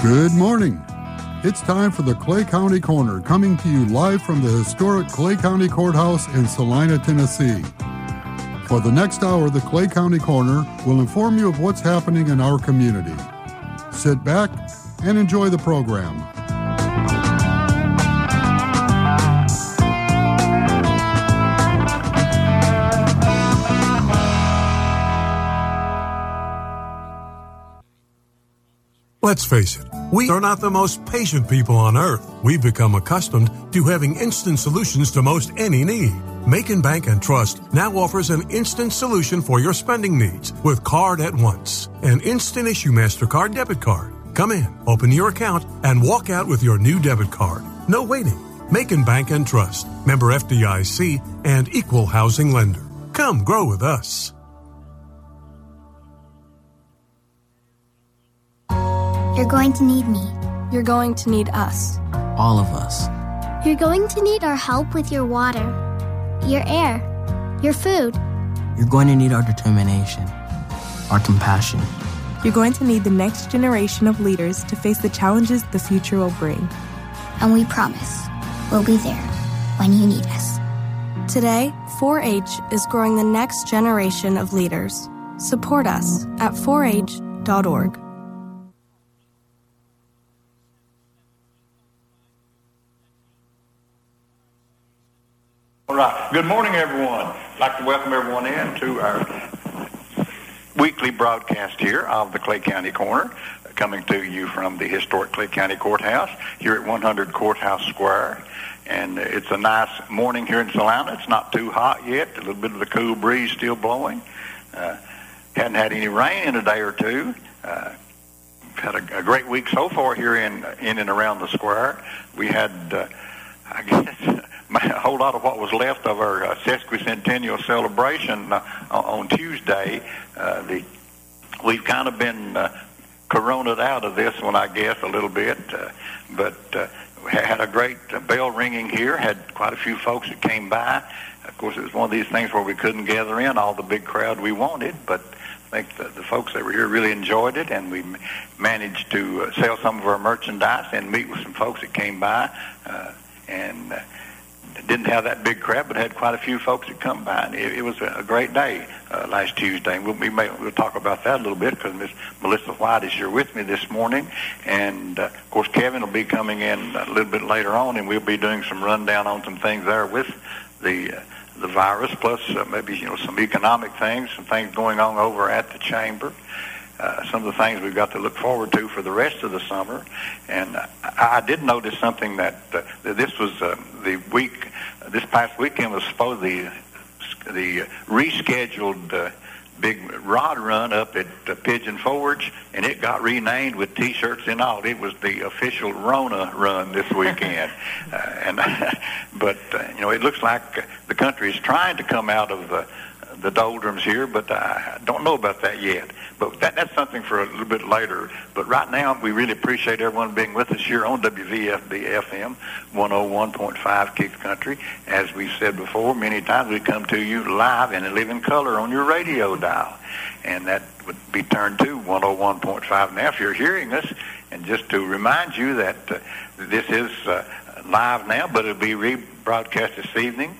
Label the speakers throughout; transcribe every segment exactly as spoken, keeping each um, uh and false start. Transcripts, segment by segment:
Speaker 1: Good morning. It's time for the Clay County Corner, coming to you live from the historic Clay County Courthouse in Salina, Tennessee. For the next hour, the Clay County Corner will inform you of what's happening in our community. Sit back and enjoy the program.
Speaker 2: Let's face it, we are not the most patient people on earth. We've become accustomed to having instant solutions to most any need. Macon Bank and Trust now offers an instant solution for your spending needs with Card at Once, an instant issue MasterCard debit card. Come in, open your account, and walk out with your new debit card. No waiting. Macon Bank and Trust, member F D I C, and equal housing lender. Come grow with us.
Speaker 3: You're going to need me.
Speaker 4: You're going to need us.
Speaker 5: All of us.
Speaker 3: You're going to need our help with your water, your air, your food.
Speaker 5: You're going to need our determination, our compassion.
Speaker 4: You're going to need the next generation of leaders to face the challenges the future will bring.
Speaker 3: And we promise we'll be there when you need us.
Speaker 4: Today, four H is growing the next generation of leaders. Support us at four H dot org.
Speaker 6: All right. Good morning, everyone. I'd like to welcome everyone in to our weekly broadcast here of the Clay County Corner, coming to you from the historic Clay County Courthouse here at one hundred Courthouse Square. And it's a nice morning here in Salina. It's not too hot yet. A little bit of the cool breeze still blowing. Uh, hadn't had any rain in a day or two. Uh, had a, a great week so far here in in and around the square. We had, uh, I guess, a whole lot of what was left of our uh, sesquicentennial celebration uh, on Tuesday. Uh, the we've kind of been uh, corona'd out of this one, I guess, a little bit, uh, but uh, we had a great uh, bell ringing here. Had quite a few folks that came by. Of course, it was one of these things where we couldn't gather in all the big crowd we wanted, but I think the, the folks that were here really enjoyed it, and we managed to uh, sell some of our merchandise and meet with some folks that came by, uh, and uh, didn't have that big crowd, but had quite a few folks that come by. And it, it was a, a great day uh, last Tuesday. And we'll, we may, we'll talk about that a little bit because Miss Melissa White is here with me this morning. And, uh, of course, Kevin will be coming in a little bit later on, and we'll be doing some rundown on some things there with the uh, the virus, plus uh, maybe, you know, some economic things, some things going on over at the Chamber. Uh, some of the things we've got to look forward to for the rest of the summer. And uh, I, I did notice something that, uh, that this was uh, the week, uh, this past weekend was supposed the the rescheduled uh, big rod run up at uh, Pigeon Forge, and it got renamed with T-shirts and all. It was the official Rona run this weekend. uh, and But, uh, you know, it looks like the country is trying to come out of the the doldrums here, but I don't know about that yet. But that, that's something for a little bit later. But right now, we really appreciate everyone being with us here on W V F B F M one oh one point five Kicks Country. As we've said before, many times we come to you live and live in color on your radio dial. And that would be turned to one oh one point five now if you're hearing us. And just to remind you that uh, this is uh, live now, but it'll be rebroadcast this evening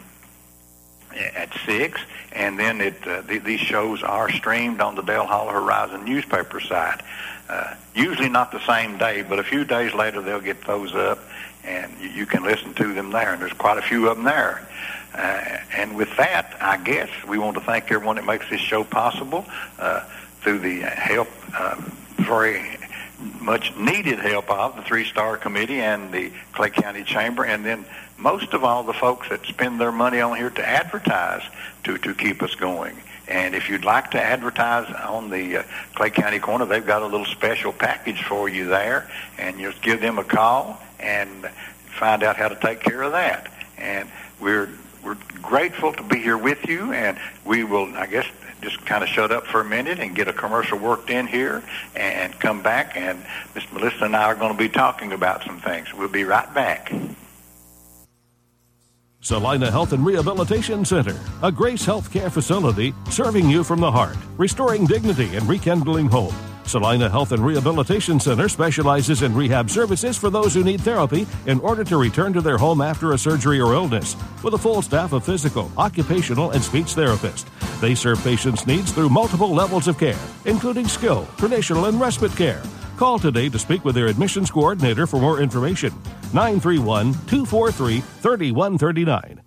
Speaker 6: at six, and then it uh, th- these shows are streamed on the Dale Hall Horizon newspaper site. Uh, usually not the same day, but a few days later they'll get those up, and you, you can listen to them there, and there's quite a few of them there. Uh, and with that, I guess we want to thank everyone that makes this show possible uh, through the help, uh, very much needed help of the Three Star Committee and the Clay County Chamber, and then most of all the folks that spend their money on here to advertise to, to keep us going. And if you'd like to advertise on the uh, Clay County Corner, they've got a little special package for you there, and you just give them a call and find out how to take care of that. And we're we're grateful to be here with you, and we will, I guess, just kind of shut up for a minute and get a commercial worked in here and come back, and Miss Melissa and I are going to be talking about some things. We'll be right back.
Speaker 7: Salina Health and Rehabilitation Center, a Grace Health Care facility serving you from the heart, restoring dignity and rekindling hope. Salina Health and Rehabilitation Center specializes in rehab services for those who need therapy in order to return to their home after a surgery or illness, with a full staff of physical, occupational, and speech therapists. They serve patients' needs through multiple levels of care, including skill, traditional, and respite care. Call today to speak with their admissions coordinator for more information. nine three one, two four three, three one three nine.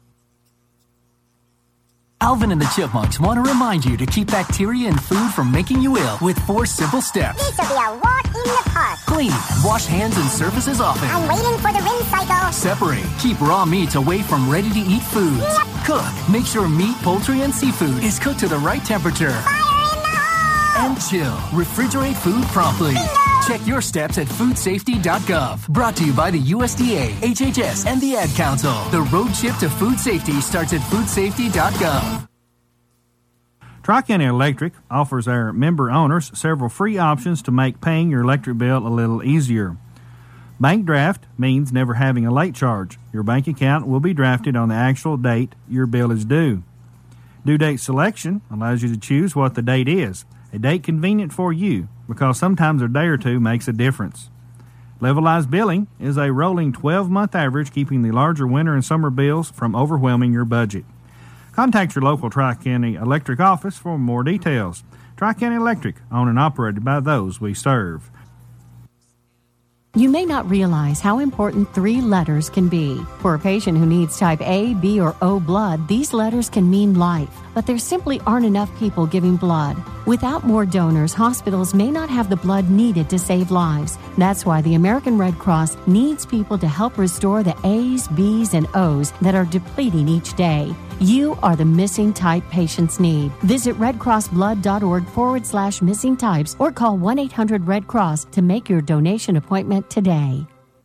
Speaker 8: Alvin and the Chipmunks want to remind you to keep bacteria in food from making you ill with four simple steps.
Speaker 9: This will be a walk in the park.
Speaker 8: Clean. Wash hands and surfaces often.
Speaker 9: I'm waiting for the rinse cycle.
Speaker 8: Separate. Keep raw meats away from ready-to-eat foods.
Speaker 9: Yep.
Speaker 8: Cook. Make sure meat, poultry, and seafood is cooked to the right temperature.
Speaker 9: Fire in the hole!
Speaker 8: And chill. Refrigerate food promptly.
Speaker 9: Bingo!
Speaker 8: Check your steps at food safety dot gov. Brought to you by the U S D A, H H S, and the Ad Council. The road trip to food safety starts at food safety dot gov.
Speaker 10: Tri-County Electric offers our member owners several free options to make paying your electric bill a little easier. Bank draft means never having a late charge. Your bank account will be drafted on the actual date your bill is due. Due date selection allows you to choose what the date is, a date convenient for you, because sometimes a day or two makes a difference. Levelized billing is a rolling twelve-month average, keeping the larger winter and summer bills from overwhelming your budget. Contact your local Tri-County Electric office for more details. Tri-County Electric, owned and operated by those we serve.
Speaker 11: You may not realize how important three letters can be. For a patient who needs type A, B, or O blood, these letters can mean life, but there simply aren't enough people giving blood. Without more donors, hospitals may not have the blood needed to save lives. That's why the American Red Cross needs people to help restore the A's, B's, and O's that are depleting each day. You are the missing type patients need. Visit redcrossblood.org forward slash missing types or call one eight hundred red cross to make your donation appointment today.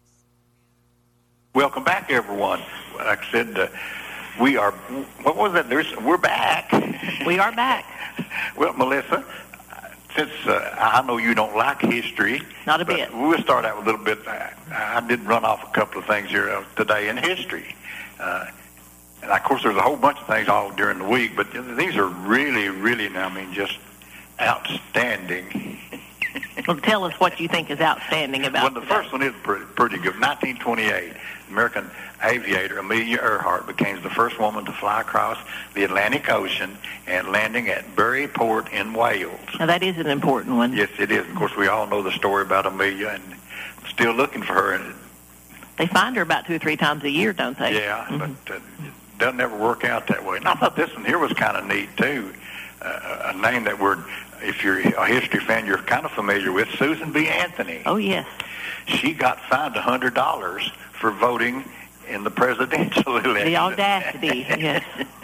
Speaker 6: Welcome back, everyone. Like I said, uh, we are, what was that? There's, we're back.
Speaker 12: We are back.
Speaker 6: Well, Melissa, since uh, I know you don't like history.
Speaker 12: Not a bit.
Speaker 6: We'll start out with a little bit. I, I did run off a couple of things here today in history. Uh, And, of course, there's a whole bunch of things all during the week, but these are really, really, I mean, just outstanding.
Speaker 12: Well, tell us what you think is outstanding about
Speaker 6: Well, the
Speaker 12: today.
Speaker 6: first one is pretty, pretty good. nineteen twenty-eight, American aviator Amelia Earhart became the first woman to fly across the Atlantic Ocean and landing at Bury Port in Wales.
Speaker 12: Now, that is an important one.
Speaker 6: Yes, it is. Of course, we all know the story about Amelia, and still looking for her. And
Speaker 12: they find her about two or three times a year, don't they?
Speaker 6: Yeah,
Speaker 12: mm-hmm.
Speaker 6: but uh, it doesn't ever work out that way. And I thought this one here was kind of neat, too. Uh, a name that we're, if you're a history fan, you're kind of familiar with, Susan B. Anthony.
Speaker 12: Oh, yes.
Speaker 6: She got fined one hundred dollars for voting in the presidential election.
Speaker 12: The audacity, yes.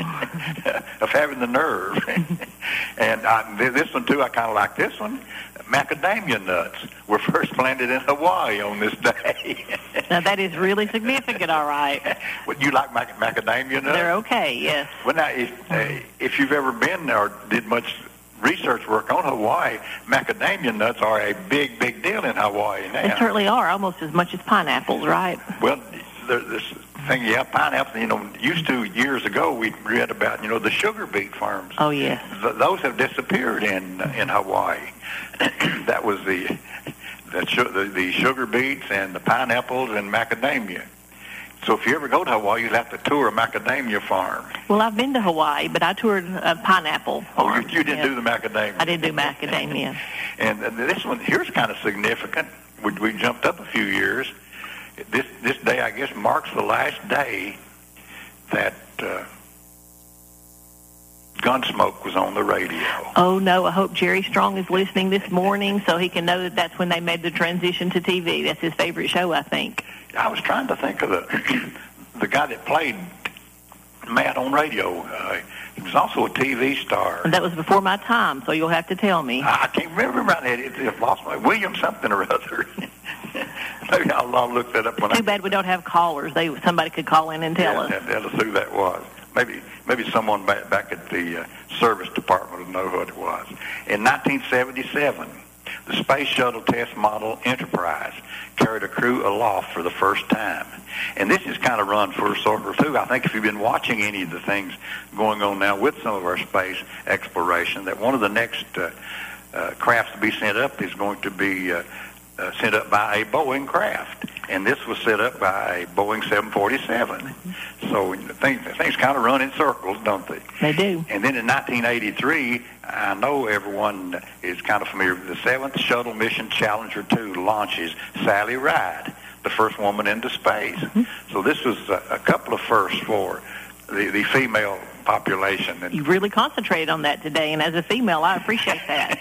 Speaker 6: of having the nerve. And I, this one, too, I kind of like this one. Macadamia nuts were first planted in Hawaii on this day.
Speaker 12: Now, that is really significant, all right.
Speaker 6: Would you like mac- macadamia nuts?
Speaker 12: They're okay, yes.
Speaker 6: Well, now, if, uh, if you've ever been there or did much research work on Hawaii, macadamia nuts are a big, big deal in Hawaii now.
Speaker 12: They certainly are, almost as much as pineapples, right?
Speaker 6: Well, there's this thing, yeah, pineapple, you know, used to years ago we read about, you know, the sugar beet farms.
Speaker 12: Oh, yes.
Speaker 6: Th- those have disappeared in uh, in Hawaii. That was the the, su- the the sugar beets and the pineapples and macadamia. So if you ever go to Hawaii, you'll have to tour a macadamia farm.
Speaker 12: Well, I've been to Hawaii, but I toured a pineapple farm.
Speaker 6: Oh, you, you didn't
Speaker 12: yes.
Speaker 6: do the macadamia.
Speaker 12: I didn't do macadamia.
Speaker 6: And uh, this one here's kind of significant. We, we jumped up a few years. This this day, I guess, marks the last day that uh, Gunsmoke was on the radio.
Speaker 12: Oh, no, I hope Jerry Strong is listening this morning so he can know that that's when they made the transition to T V. That's his favorite show, I think.
Speaker 6: I was trying to think of the the guy that played Matt on radio. Uh, he was also a T V star.
Speaker 12: And that was before my time, so you'll have to tell me.
Speaker 6: I can't remember right now. It, it lost my William something or other. Maybe I'll, I'll look that up when
Speaker 12: Too
Speaker 6: I...
Speaker 12: bad we don't have callers. They Somebody could call in and tell
Speaker 6: yeah,
Speaker 12: us.
Speaker 6: Tell us who that was. Maybe maybe someone back, back at the uh, service department will know what it was. In nineteen seventy-seven, the Space Shuttle Test Model Enterprise carried a crew aloft for the first time. And this is kind of run full circle, too. I think if you've been watching any of the things going on now with some of our space exploration, that one of the next uh, uh, crafts to be sent up is going to be uh, uh, sent up by a Boeing craft. And this was set up by a Boeing seven forty-seven. Mm-hmm. So things, things kind of run in circles, don't they?
Speaker 12: They do.
Speaker 6: And then in nineteen eighty-three, I know everyone is kind of familiar with the seventh Shuttle Mission Challenger two launches Sally Ride, the first woman into space. Mm-hmm. So this was a, a couple of firsts for the, the female population. And
Speaker 12: you really concentrated on that today, and as a female, I appreciate that.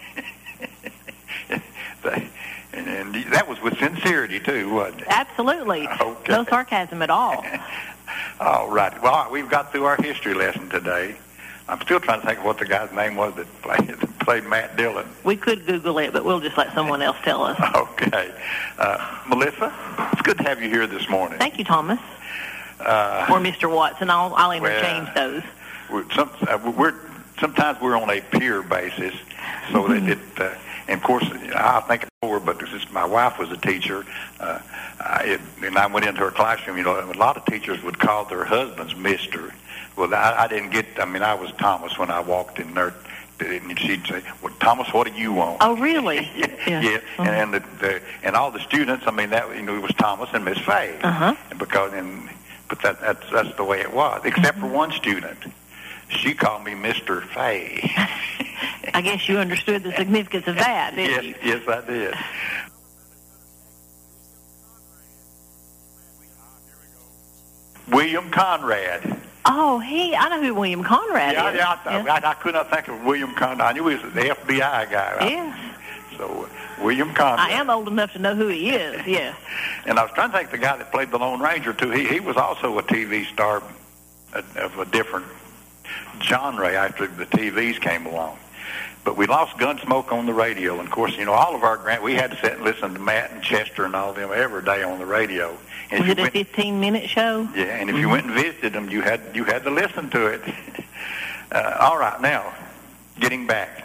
Speaker 6: And, and that was with sincerity, too, wasn't it?
Speaker 12: Absolutely.
Speaker 6: Okay.
Speaker 12: No sarcasm at all.
Speaker 6: All right. Well, all right, we've got through our history lesson today. I'm still trying to think of what the guy's name was that played, that played Matt Dillon.
Speaker 12: We could Google it, but we'll just let someone else tell us.
Speaker 6: Okay. Uh, Melissa, it's good to have you here this morning.
Speaker 12: Thank you, Thomas.
Speaker 6: Uh,
Speaker 12: or Mister Watson. I'll, I'll interchange
Speaker 6: well,
Speaker 12: those.
Speaker 6: We're, some, uh, we're, sometimes we're on a peer basis, so mm-hmm. that it... Uh, And, of course, I think before, but since my wife was a teacher, uh, I, it, and I went into her classroom, you know, a lot of teachers would call their husbands Mister Well, I, I didn't get, I mean, I was Thomas when I walked in there, and she'd say, well, Thomas, what do you want?
Speaker 12: Oh, really?
Speaker 6: yeah. yeah. yeah. Mm-hmm. And, and, the, the, and all the students, I mean, that, you know, it was Thomas and Miss Fay.
Speaker 12: Uh-huh.
Speaker 6: And because, and, but that, that's, that's the way it was, except mm-hmm. for one student. She called me Mister Fay.
Speaker 12: I guess you understood the significance of that, didn't
Speaker 6: yes,
Speaker 12: you?
Speaker 6: Yes, I did. William Conrad.
Speaker 12: Oh, he, I know who William Conrad
Speaker 6: yeah,
Speaker 12: is.
Speaker 6: Yeah, I, yeah. I, I could not think of William Conrad. I knew he was the F B I guy. Right?
Speaker 12: Yes.
Speaker 6: So, uh, William Conrad.
Speaker 12: I am old enough to know who he is, yes.
Speaker 6: And I was trying to think the guy that played the Lone Ranger, too. He, he was also a T V star of a different genre after the T Vs came along. But we lost Gunsmoke on the radio. And, of course, you know, all of our grant, we had to sit and listen to Matt and Chester and all of them every day on the radio. And
Speaker 12: was it a fifteen-minute show?
Speaker 6: Yeah, and if
Speaker 12: mm-hmm.
Speaker 6: you went and visited them, you had you had to listen to it. uh, all right, now, getting back.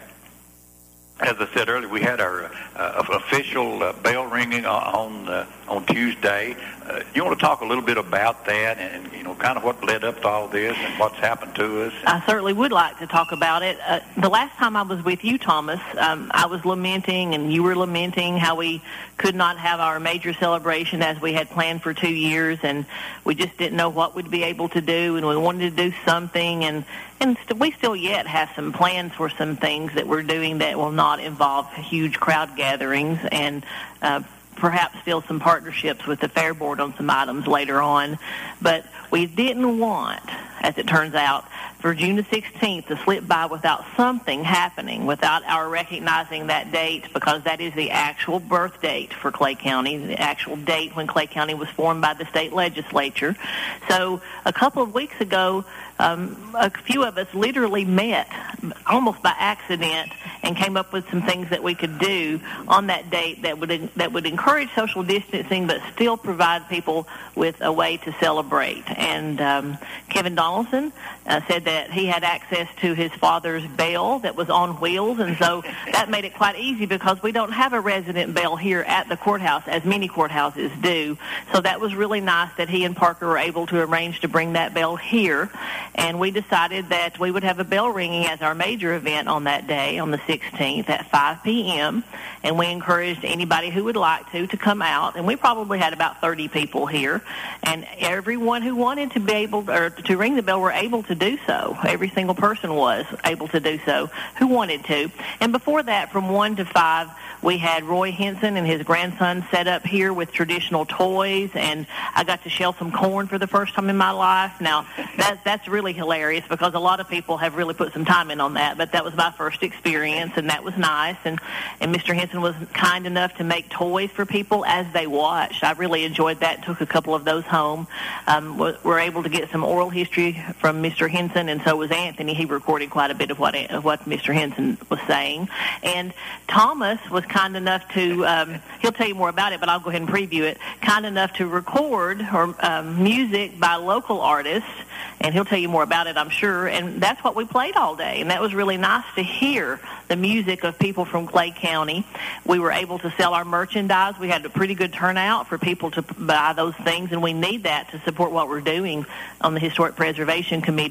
Speaker 6: As I said earlier, we had our uh, official uh, bell ringing on uh, on Tuesday. Uh, you want to talk a little bit about that, and you know, kind of what led up to all this, and what's happened to us?
Speaker 12: I certainly would like to talk about it. Uh, the last time I was with you, Thomas, um, I was lamenting, and you were lamenting how we could not have our major celebration as we had planned for two years, and we just didn't know what we'd be able to do, and we wanted to do something, and and st- we still yet have some plans for some things that we're doing that will not involve huge crowd gatherings, and uh, perhaps still some partnerships with the Fair Board on some items later on. But we didn't want, as it turns out, for June the sixteenth to slip by without something happening, without our recognizing that date, because that is the actual birth date for Clay County, the actual date when Clay County was formed by the state legislature. So a couple of weeks ago, um, a few of us literally met almost by accident and came up with some things that we could do on that date that would that would encourage social distancing but still provide people with a way to celebrate. And um, Kevin Donaldson uh, said that he had access to his father's bell that was on wheels, and so that made it quite easy because we don't have a resident bell here at the courthouse as many courthouses do. So that was really nice that he and Parker were able to arrange to bring that bell here, and we decided that we would have a bell ringing as our major event on that day, on the sixteenth at five p.m., and we encouraged anybody who would like to to come out, and we probably had about thirty people here, and everyone who wanted to be able or to ring the bell were able to do so. Every single person was able to do so who wanted to. And before that, from one to five, we had Roy Henson and his grandson set up here with traditional toys, and I got to shell some corn for the first time in my life. Now, that, that's really hilarious because a lot of people have really put some time in on that, but that was my first experience, and that was nice. And, and Mister Henson was kind enough to make toys for people as they watched. I really enjoyed that, took a couple of those home. Um, we were able to get some oral history from Mister Henson, and so was Anthony. He recorded quite a bit of what, of what Mister Henson was saying. And Thomas was kind enough to, um, he'll tell you more about it, but I'll go ahead and preview it, kind enough to record or um, music by local artists, and he'll tell you more about it, I'm sure, and that's what we played all day, and that was really nice to hear the music of people from Clay County. We were able to sell our merchandise. We had a pretty good turnout for people to buy those things, and we need that to support what we're doing on the Historic Preservation Committee for the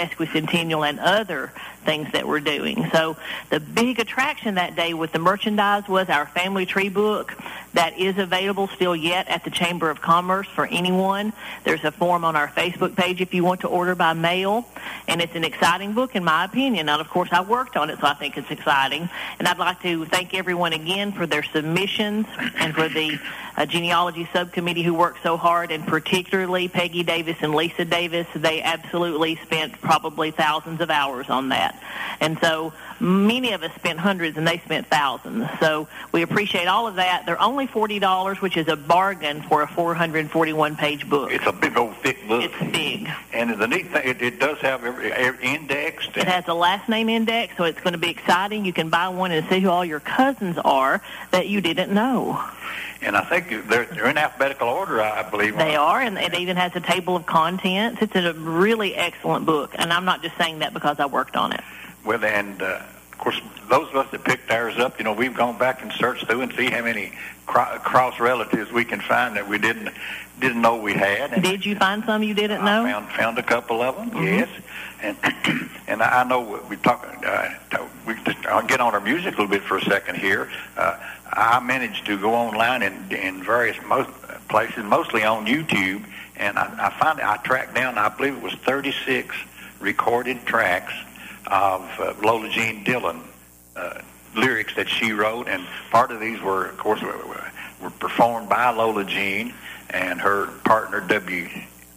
Speaker 12: sesquicentennial and other things that we're doing. So the big attraction that day with the merchandise was our family tree book that is available still yet at the Chamber of Commerce for anyone. There's a form on our Facebook page if you want to order by mail, and it's an exciting book in my opinion. And of course I worked on it, so I think it's exciting. And I'd like to thank everyone again for their submissions and for the uh, genealogy subcommittee who worked so hard, and particularly Peggy Davis and Lisa Davis. They absolutely spent probably thousands of hours on that. And so many of us spent hundreds and they spent thousands. So we appreciate all of that. They're only forty dollars, which is a bargain for a four hundred forty-one page book.
Speaker 6: It's a big old thick book.
Speaker 12: It's big.
Speaker 6: And the neat thing, it, it does have every, every indexed.
Speaker 12: It has a last name index, so it's going to be exciting. You can buy one and see who all your cousins are that you didn't know.
Speaker 6: And I think they're, they're in alphabetical order, I believe.
Speaker 12: They are, and it even has a table of contents. It's a really excellent book, and I'm not just saying that because I worked on it.
Speaker 6: Well, and, uh, of course, those of us that picked ours up, you know, we've gone back and searched through and see how many cro- cross relatives we can find that we didn't didn't know we had. And
Speaker 12: did you find some you didn't
Speaker 6: I
Speaker 12: know?
Speaker 6: I found, found a couple of them,
Speaker 12: mm-hmm.
Speaker 6: yes. And and I know we talk. Uh, we just, I'll get on our music a little bit for a second here. Uh, I managed to go online in, in various most places, mostly on YouTube, and I, I found I tracked down, I believe it was thirty-six recorded tracks of uh, Lola Jean Dillon uh, lyrics that she wrote, and part of these were, of course, were, were performed by Lola Jean and her partner W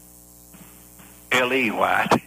Speaker 6: L E White,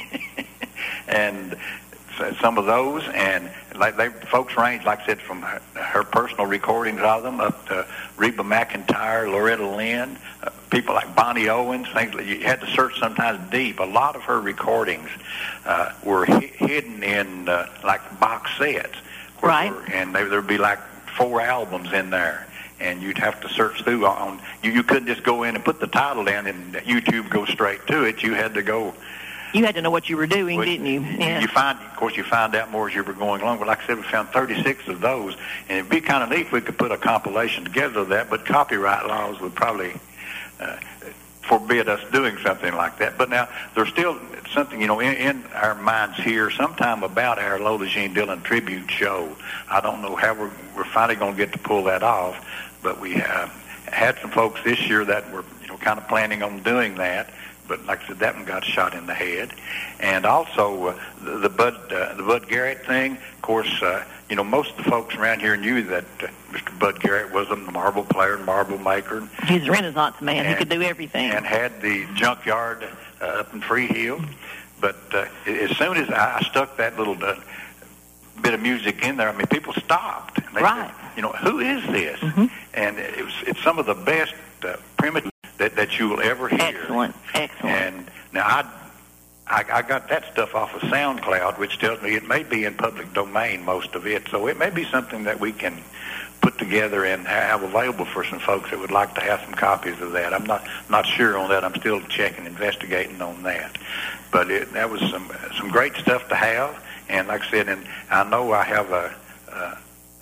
Speaker 6: and some of those, and like they folks range, like I said, from her, her personal recordings of them up to Reba McEntire, Loretta Lynn, uh, people like Bonnie Owens. Things that you had to search sometimes deep. A lot of her recordings uh, were hi- hidden in uh, like box sets,
Speaker 12: right?
Speaker 6: Were, and there would be like four albums in there, and you'd have to search through on. You, you couldn't just go in and put the title down and YouTube go straight to it. You had to go.
Speaker 12: You had to know what you were doing, well, didn't you?
Speaker 6: Yeah. You find, of course, you find out more as you were going along. But like I said, we found thirty-six of those, and it'd be kind of neat if we could put a compilation together of that. But copyright laws would probably uh, forbid us doing something like that. But now there's still something, you know, in, in our minds here, sometime about our Lola Jean Dillon tribute show. I don't know how we're, we're finally going to get to pull that off, but we uh, had some folks this year that were, you know, kind of planning on doing that. But like I said, that one got shot in the head. And also uh, the, the Bud uh, the Bud Garrett thing. Of course, uh, you know, most of the folks around here knew that uh, Mister Bud Garrett was a marble player and marble maker.
Speaker 12: He's a Renaissance man.
Speaker 6: And,
Speaker 12: he could do everything.
Speaker 6: And had the junkyard uh, up in Freehill. But uh, as soon as I stuck that little uh, bit of music in there, I mean, people stopped. And they
Speaker 12: right.
Speaker 6: said, you know, who is this?
Speaker 12: Mm-hmm.
Speaker 6: And it was it's some of the best uh, primitive that, that you will ever hear.
Speaker 12: Excellent, excellent.
Speaker 6: And now I, I I got that stuff off of SoundCloud, which tells me it may be in public domain, most of it. So it may be something that we can put together and have available for some folks that would like to have some copies of that. I'm not not sure on that. I'm still checking, investigating on that. But it, that was some some great stuff to have. And like I said, and I know I have a, a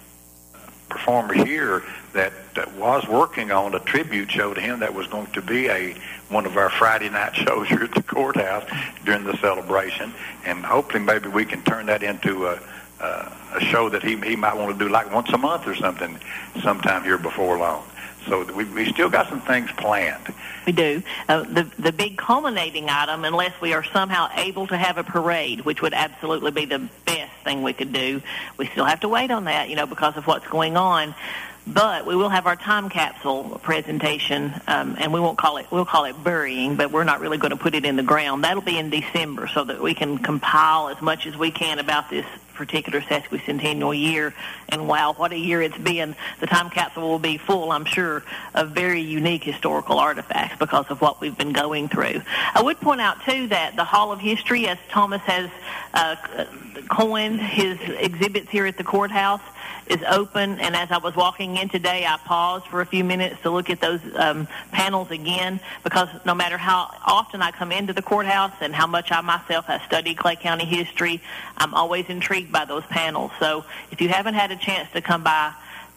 Speaker 6: performer here that, that was working on a tribute show to him that was going to be a one of our Friday night shows here at the courthouse during the celebration, and hopefully maybe we can turn that into a uh, a show that he he might want to do like once a month or something sometime here before long. So we we still got some things planned.
Speaker 12: We do. Uh, the the big culminating item, unless we are somehow able to have a parade, which would absolutely be the best thing we could do, we still have to wait on that, you know, because of what's going on. But we will have our time capsule presentation, um, and we won't call it, we'll call it burying, but we're not really going to put it in the ground. That'll be in December so that we can compile as much as we can about this particular sesquicentennial year. And wow, what a year it's been. The time capsule will be full, I'm sure, of very unique historical artifacts because of what we've been going through. I would point out, too, that the Hall of History, as Thomas has uh, coined his exhibits here at the courthouse, is open, and as I was walking in today, I paused for a few minutes to look at those um, panels again, because no matter how often I come into the courthouse and how much I myself have studied Clay County history, I'm always intrigued by those panels. So if you haven't had a chance to come by,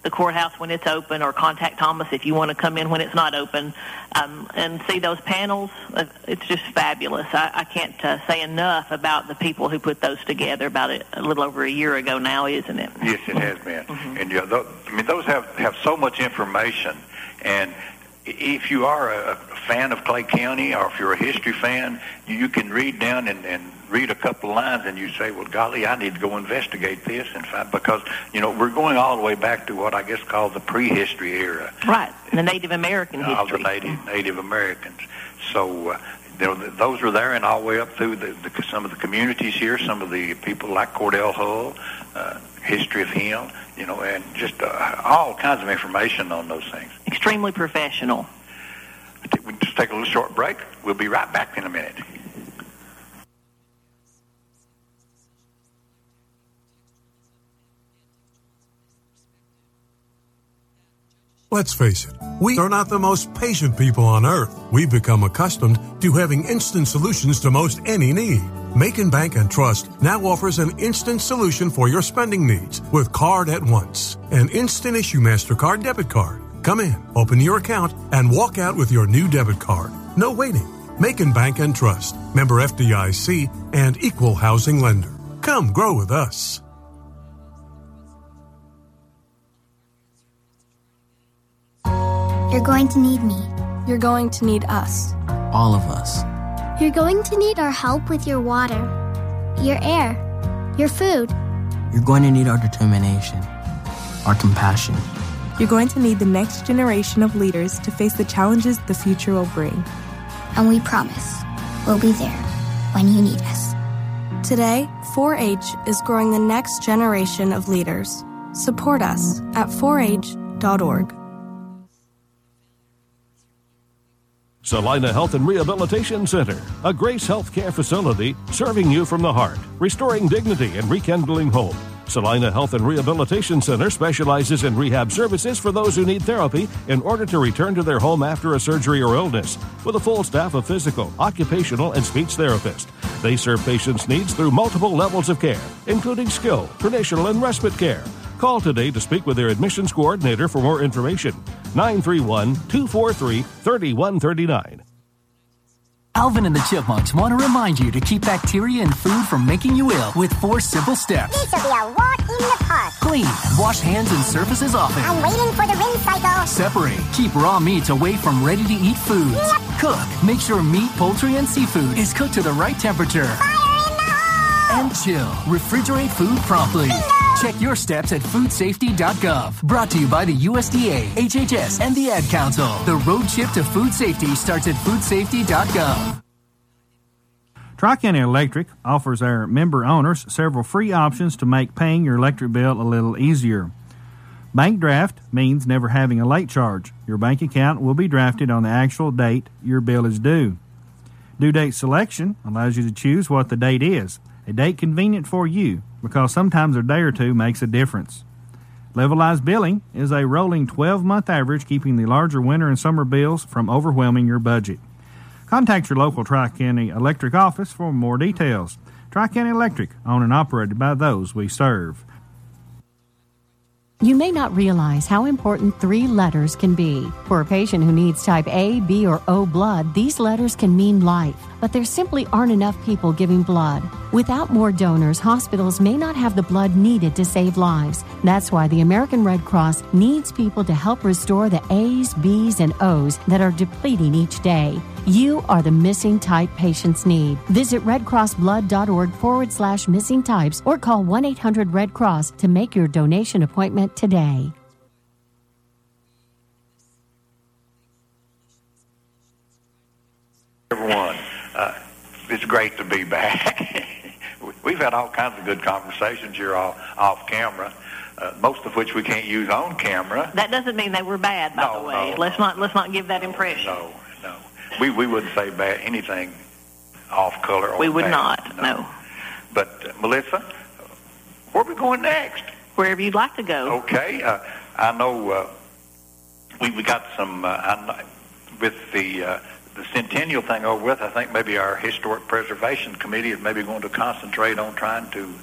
Speaker 12: the courthouse when it's open, or contact Thomas if you want to come in when it's not open, um, and see those panels. Uh, it's just fabulous. I, I can't uh, say enough about the people who put those together about a, a little over a year ago now, isn't it?
Speaker 6: Yes, it has been. Mm-hmm. And you know, those, I mean, those have, have so much information. And if you are a fan of Clay County, or if you're a history fan, you, you can read down and, and read a couple of lines, and you say, well, golly, I need to go investigate this and find, because, you know, we're going all the way back to what I guess called the prehistory era.
Speaker 12: Right, the Native American
Speaker 6: history. Of the
Speaker 12: Native,
Speaker 6: Native Americans. So, uh, you know, those are there, and all the way up through the, the, some of the communities here, some of the people like Cordell Hull, uh, history of him, you know, and just uh, all kinds of information on those things.
Speaker 12: Extremely professional.
Speaker 6: We just take a little short break. We'll be right back in a minute.
Speaker 2: Let's face it, we are not the most patient people on earth. We've become accustomed to having instant solutions to most any need. Macon Bank and Trust now offers an instant solution for your spending needs with Card at Once, an instant issue MasterCard debit card. Come in, open your account, and walk out with your new debit card. No waiting. Macon Bank and Trust, member F D I C, and equal housing lender. Come grow with us.
Speaker 3: You're going to need me.
Speaker 4: You're going to need us.
Speaker 5: All of us.
Speaker 3: You're going to need our help with your water, your air, your food.
Speaker 5: You're going to need our determination, our compassion.
Speaker 13: You're going to need the next generation of leaders to face the challenges the future will bring.
Speaker 3: And we promise we'll be there when you need us.
Speaker 4: Today, four H is growing the next generation of leaders. Support us at four H dot org.
Speaker 7: Salina Health and Rehabilitation Center, a Grace Healthcare facility serving you from the heart, restoring dignity and rekindling hope. Salina Health and Rehabilitation Center specializes in rehab services for those who need therapy in order to return to their home after a surgery or illness, with a full staff of physical, occupational, and speech therapists. They serve patients' needs through multiple levels of care, including skill, traditional, and respite care. Call today to speak with their admissions coordinator for more information. nine three one, two four three, three one three nine.
Speaker 8: Alvin and the Chipmunks want to remind you to keep bacteria in food from making you ill with four simple steps.
Speaker 9: This will be a walk in the park.
Speaker 8: Clean. Wash hands and surfaces often.
Speaker 9: I'm waiting for the rinse cycle.
Speaker 8: Separate. Keep raw meats away from ready-to-eat foods.
Speaker 9: Yep.
Speaker 8: Cook. Make sure meat, poultry, and seafood is cooked to the right temperature.
Speaker 9: Fire in the hole!
Speaker 8: And chill. Refrigerate food promptly.
Speaker 9: Bingo!
Speaker 8: Check your steps at food safety dot gov. Brought to you by the U S D A, H H S, and the Ad Council. The road trip to food safety starts at food safety dot gov.
Speaker 10: Tri-County Electric offers our member owners several free options to make paying your electric bill a little easier. Bank draft means never having a late charge. Your bank account will be drafted on the actual date your bill is due. Due date selection allows you to choose what the date is, a date convenient for you, because sometimes a day or two makes a difference. Levelized billing is a rolling twelve-month average, keeping the larger winter and summer bills from overwhelming your budget. Contact your local Tri-County Electric office for more details. Tri-County Electric, owned and operated by those we serve.
Speaker 11: You may not realize how important three letters can be. For a patient who needs type A, B, or O blood, these letters can mean life, but there simply aren't enough people giving blood. Without more donors, hospitals may not have the blood needed to save lives. That's why the American Red Cross needs people to help restore the A's, B's, and O's that are depleting each day. You are the missing type patients need. Visit redcrossblood.org forward slash missing types or call one eight hundred red cross to make your donation appointment today.
Speaker 6: Everyone, uh, it's great to be back. We've had all kinds of good conversations here off, off camera, uh, most of which we can't use on camera.
Speaker 12: That doesn't mean they were bad, by
Speaker 6: no,
Speaker 12: the way.
Speaker 6: No,
Speaker 12: let's
Speaker 6: no.
Speaker 12: not let's not give that impression.
Speaker 6: No, no. We we wouldn't say bad anything off color or
Speaker 12: We would
Speaker 6: bad.
Speaker 12: not, no.
Speaker 6: no. But, uh, Melissa, where are we going next?
Speaker 12: Wherever you'd like to go.
Speaker 6: Okay. Uh, I know uh, we, we got some, uh, I know, with the uh, the centennial thing over with, I think maybe our Historic Preservation Committee is maybe going to concentrate on trying to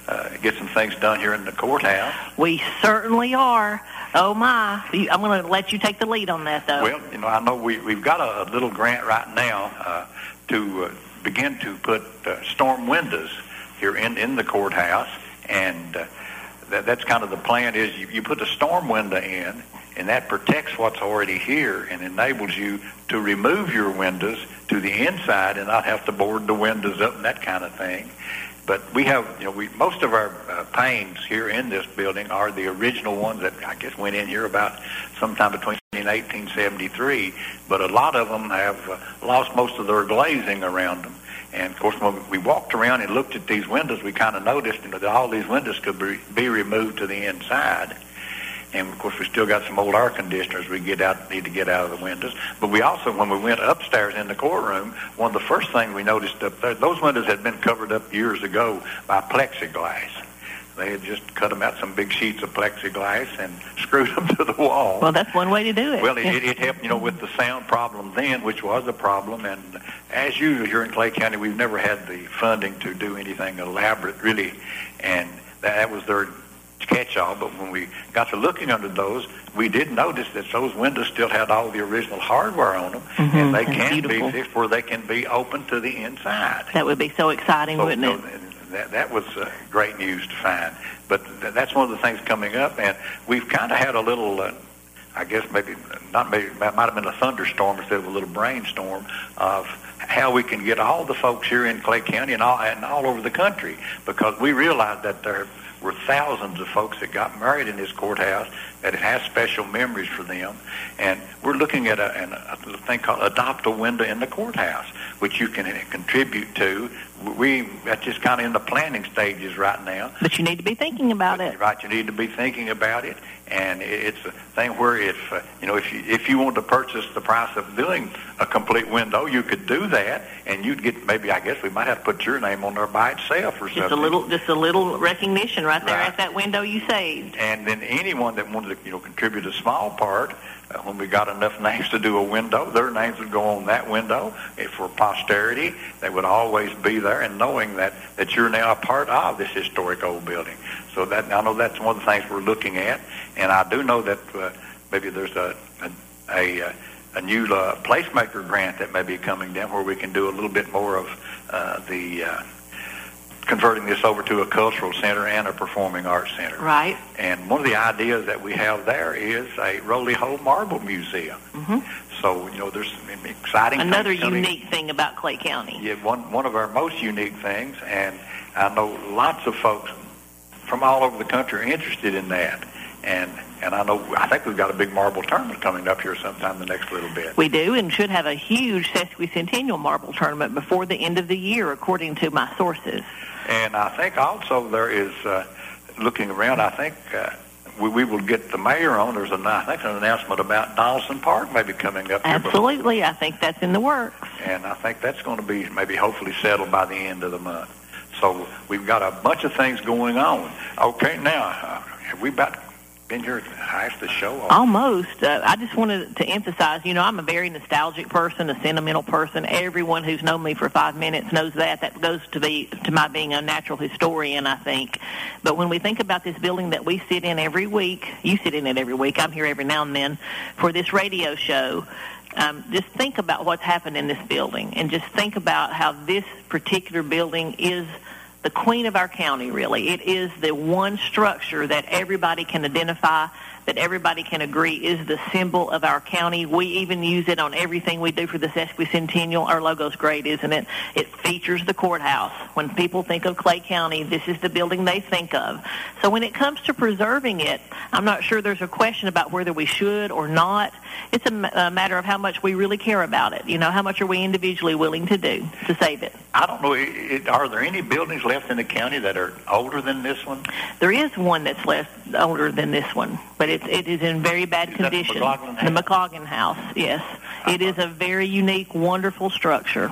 Speaker 6: uh, get some things done here in the courthouse.
Speaker 12: We certainly are. Oh, my. I'm going to let you take the lead on that, though.
Speaker 6: Well, you know, I know we, we've got a, a little grant right now uh, to uh, begin to put uh, storm windows here in, in the courthouse, and uh, that, that's kind of the plan is you, you put a storm window in, and that protects what's already here and enables you to remove your windows to the inside and not have to board the windows up and that kind of thing. But we have, you know, we most of our uh, panes here in this building are the original ones that I guess went in here about sometime between eighteen seventy-three. But a lot of them have uh, lost most of their glazing around them. And of course, when we walked around and looked at these windows, we kind of noticed, you know, that all these windows could be, be removed to the inside. And of course, we still got some old air conditioners we get out need to get out of the windows. But we also, when we went upstairs in the courtroom, one of the first things we noticed up there, those windows had been covered up years ago by plexiglass. They had just cut them out, some big sheets of plexiglass, and screwed them to the wall.
Speaker 12: Well, that's one way to do it.
Speaker 6: Well, it, it, it helped, you know, with the sound problem then, which was a problem. And as usual here in Clay County, we've never had the funding to do anything elaborate, really. And that was their catch-all. But when we got to looking under those, we did notice that those windows still had all the original hardware on them, mm-hmm. and they that's can beautiful. be fixed where they can be open to the inside.
Speaker 12: That would be so exciting, so, wouldn't
Speaker 6: so,
Speaker 12: it?
Speaker 6: That, that was uh, great news to find. But th- that's one of the things coming up, and we've kind of had a little, uh, I guess maybe, not maybe, it might have been a thunderstorm instead of a little brainstorm of how we can get all the folks here in Clay County and all, and all over the country, because we realized that there were thousands of folks that got married in this courthouse, that it has special memories for them. And we're looking at a, an, a thing called Adopt a Window in the Courthouse, which you can contribute to. We that's just kind of in the planning stages right now.
Speaker 12: But you need to be thinking about
Speaker 6: but,
Speaker 12: it.
Speaker 6: Right, you need to be thinking about it. And it's a thing where if, uh, you know, if you, if you want to purchase the price of doing a complete window, you could do that, and you'd get, maybe, I guess we might have to put your name on there by itself or
Speaker 12: just
Speaker 6: something.
Speaker 12: A little, just a little recognition right there
Speaker 6: right.
Speaker 12: at that window you saved.
Speaker 6: And then anyone that wanted to, you know, contribute a small part, uh, when we got enough names to do a window, their names would go on that window. And for posterity, they would always be there, and knowing that, that you're now a part of this historic old building. So that I know that's one of the things we're looking at, and I do know that uh, maybe there's a a, a, a new uh, placemaker grant that may be coming down where we can do a little bit more of uh, the uh, converting this over to a cultural center and a performing arts center.
Speaker 12: Right.
Speaker 6: And one of the ideas that we have there is a Roly Hole Marble Museum.
Speaker 12: Mm-hmm.
Speaker 6: So, you know, there's some exciting
Speaker 12: Another
Speaker 6: things coming.
Speaker 12: unique thing about Clay County.
Speaker 6: Yeah, one, one of our most unique things, and I know lots of folks from all over the country are interested in that. And and I know, I think we've got a big marble tournament coming up here sometime the next little bit.
Speaker 12: We do, and should have a huge sesquicentennial marble tournament before the end of the year, according to my sources.
Speaker 6: And I think also there is, uh, looking around, I think uh, we, we will get the mayor on. There's, an, I think, an announcement about Donaldson Park maybe coming up here.
Speaker 12: Absolutely. I think that's in the works.
Speaker 6: And I think that's going to be maybe hopefully settled by the end of the month. So we've got a bunch of things going on. Okay, now, uh, have we about been here half the show?
Speaker 12: Almost. Uh, I just wanted to emphasize, you know, I'm a very nostalgic person, a sentimental person. Everyone who's known me for five minutes knows that. That goes to be to my being a natural historian, I think. But when we think about this building that we sit in every week, you sit in it every week, I'm here every now and then for this radio show, Um, just think about what's happened in this building, and just think about how this particular building is the queen of our county, really. It is the one structure that everybody can identify, that everybody can agree is the symbol of our county. We even use it on everything we do for the sesquicentennial. Our logo's great, isn't it? It features the courthouse. When people think of Clay County, this is the building they think of. So when it comes to preserving it, I'm not sure there's a question about whether we should or not. It's a, a matter of how much we really care about it. You know, how much are we individually willing to do to save it?
Speaker 6: I don't know. It, are there any buildings left in the county that are older than this one?
Speaker 12: There is one that's less older than this one, but it, it is in very bad
Speaker 6: is
Speaker 12: condition.
Speaker 6: That the McLaughlin House?
Speaker 12: The McLaughlin House, yes. Uh-huh. It is a very unique, wonderful structure.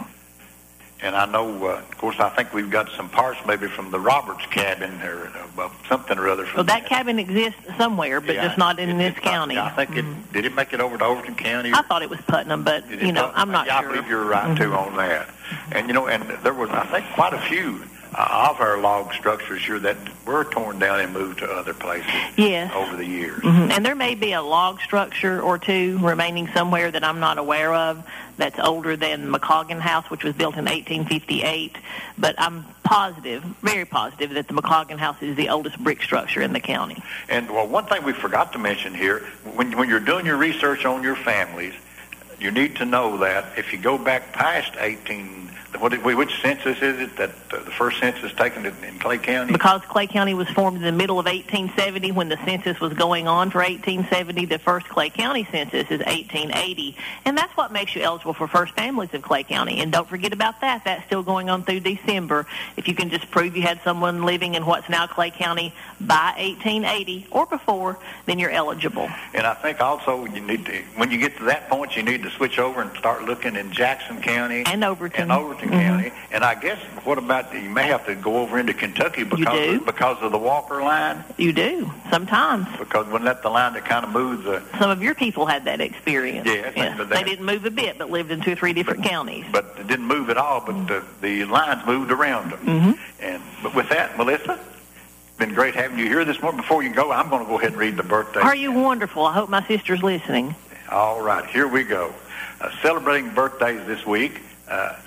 Speaker 6: And I know, uh, of course, I think we've got some parts maybe from the Roberts cabin or uh, something or other. From
Speaker 12: well, that,
Speaker 6: that
Speaker 12: cabin exists somewhere, but
Speaker 6: yeah,
Speaker 12: just not in
Speaker 6: it,
Speaker 12: this county.
Speaker 6: Not, I think mm. it did it make it over to Overton County? Or?
Speaker 12: I thought it was Putnam, but, you know, I'm not
Speaker 6: yeah,
Speaker 12: sure.
Speaker 6: I believe you're right, mm-hmm. too, on that. And, you know, and there was, I think, quite a few uh, of our log structures here that were torn down and moved to other places
Speaker 12: yes.
Speaker 6: over the years.
Speaker 12: Mm-hmm. And there may be a log structure or two remaining somewhere that I'm not aware of that's older than McCoggin House, which was built in eighteen fifty-eight. But I'm positive, very positive, that the McCoggin House is the oldest brick structure in the county.
Speaker 6: And, well, one thing we forgot to mention here, when, when you're doing your research on your families, you need to know that if you go back past eighteen, what, which census is it that uh, the first census taken in, in Clay County?
Speaker 12: Because Clay County was formed in the middle of eighteen seventy when the census was going on for eighteen seventy, the first Clay County census is eighteen eighty. And that's what makes you eligible for first families of Clay County. And don't forget about that. That's still going on through December. If you can just prove you had someone living in what's now Clay County by eighteen eighty or before, then you're eligible.
Speaker 6: And I think also you need to, when you get to that point, you need to switch over and start looking in Jackson County
Speaker 12: and Overton.
Speaker 6: And Overton
Speaker 12: Mm-hmm.
Speaker 6: County. And I guess, what about, you may have to go over into Kentucky because, of, because of the Walker line?
Speaker 12: You do, sometimes.
Speaker 6: Because wasn't that the line that kind of moved the...
Speaker 12: Some of your people had that experience.
Speaker 6: Yes.
Speaker 12: Yeah.
Speaker 6: But
Speaker 12: they didn't move a bit, but lived in two or three different
Speaker 6: but,
Speaker 12: counties.
Speaker 6: But it didn't move at all, but the, the lines moved around them.
Speaker 12: Mm-hmm.
Speaker 6: And But with that, Melissa, it's been great having you here this morning. Before you go, I'm going to go ahead and read the birthday.
Speaker 12: Are you wonderful? I hope my sister's listening.
Speaker 6: All right, here we go. Uh, celebrating birthdays this week. Uh,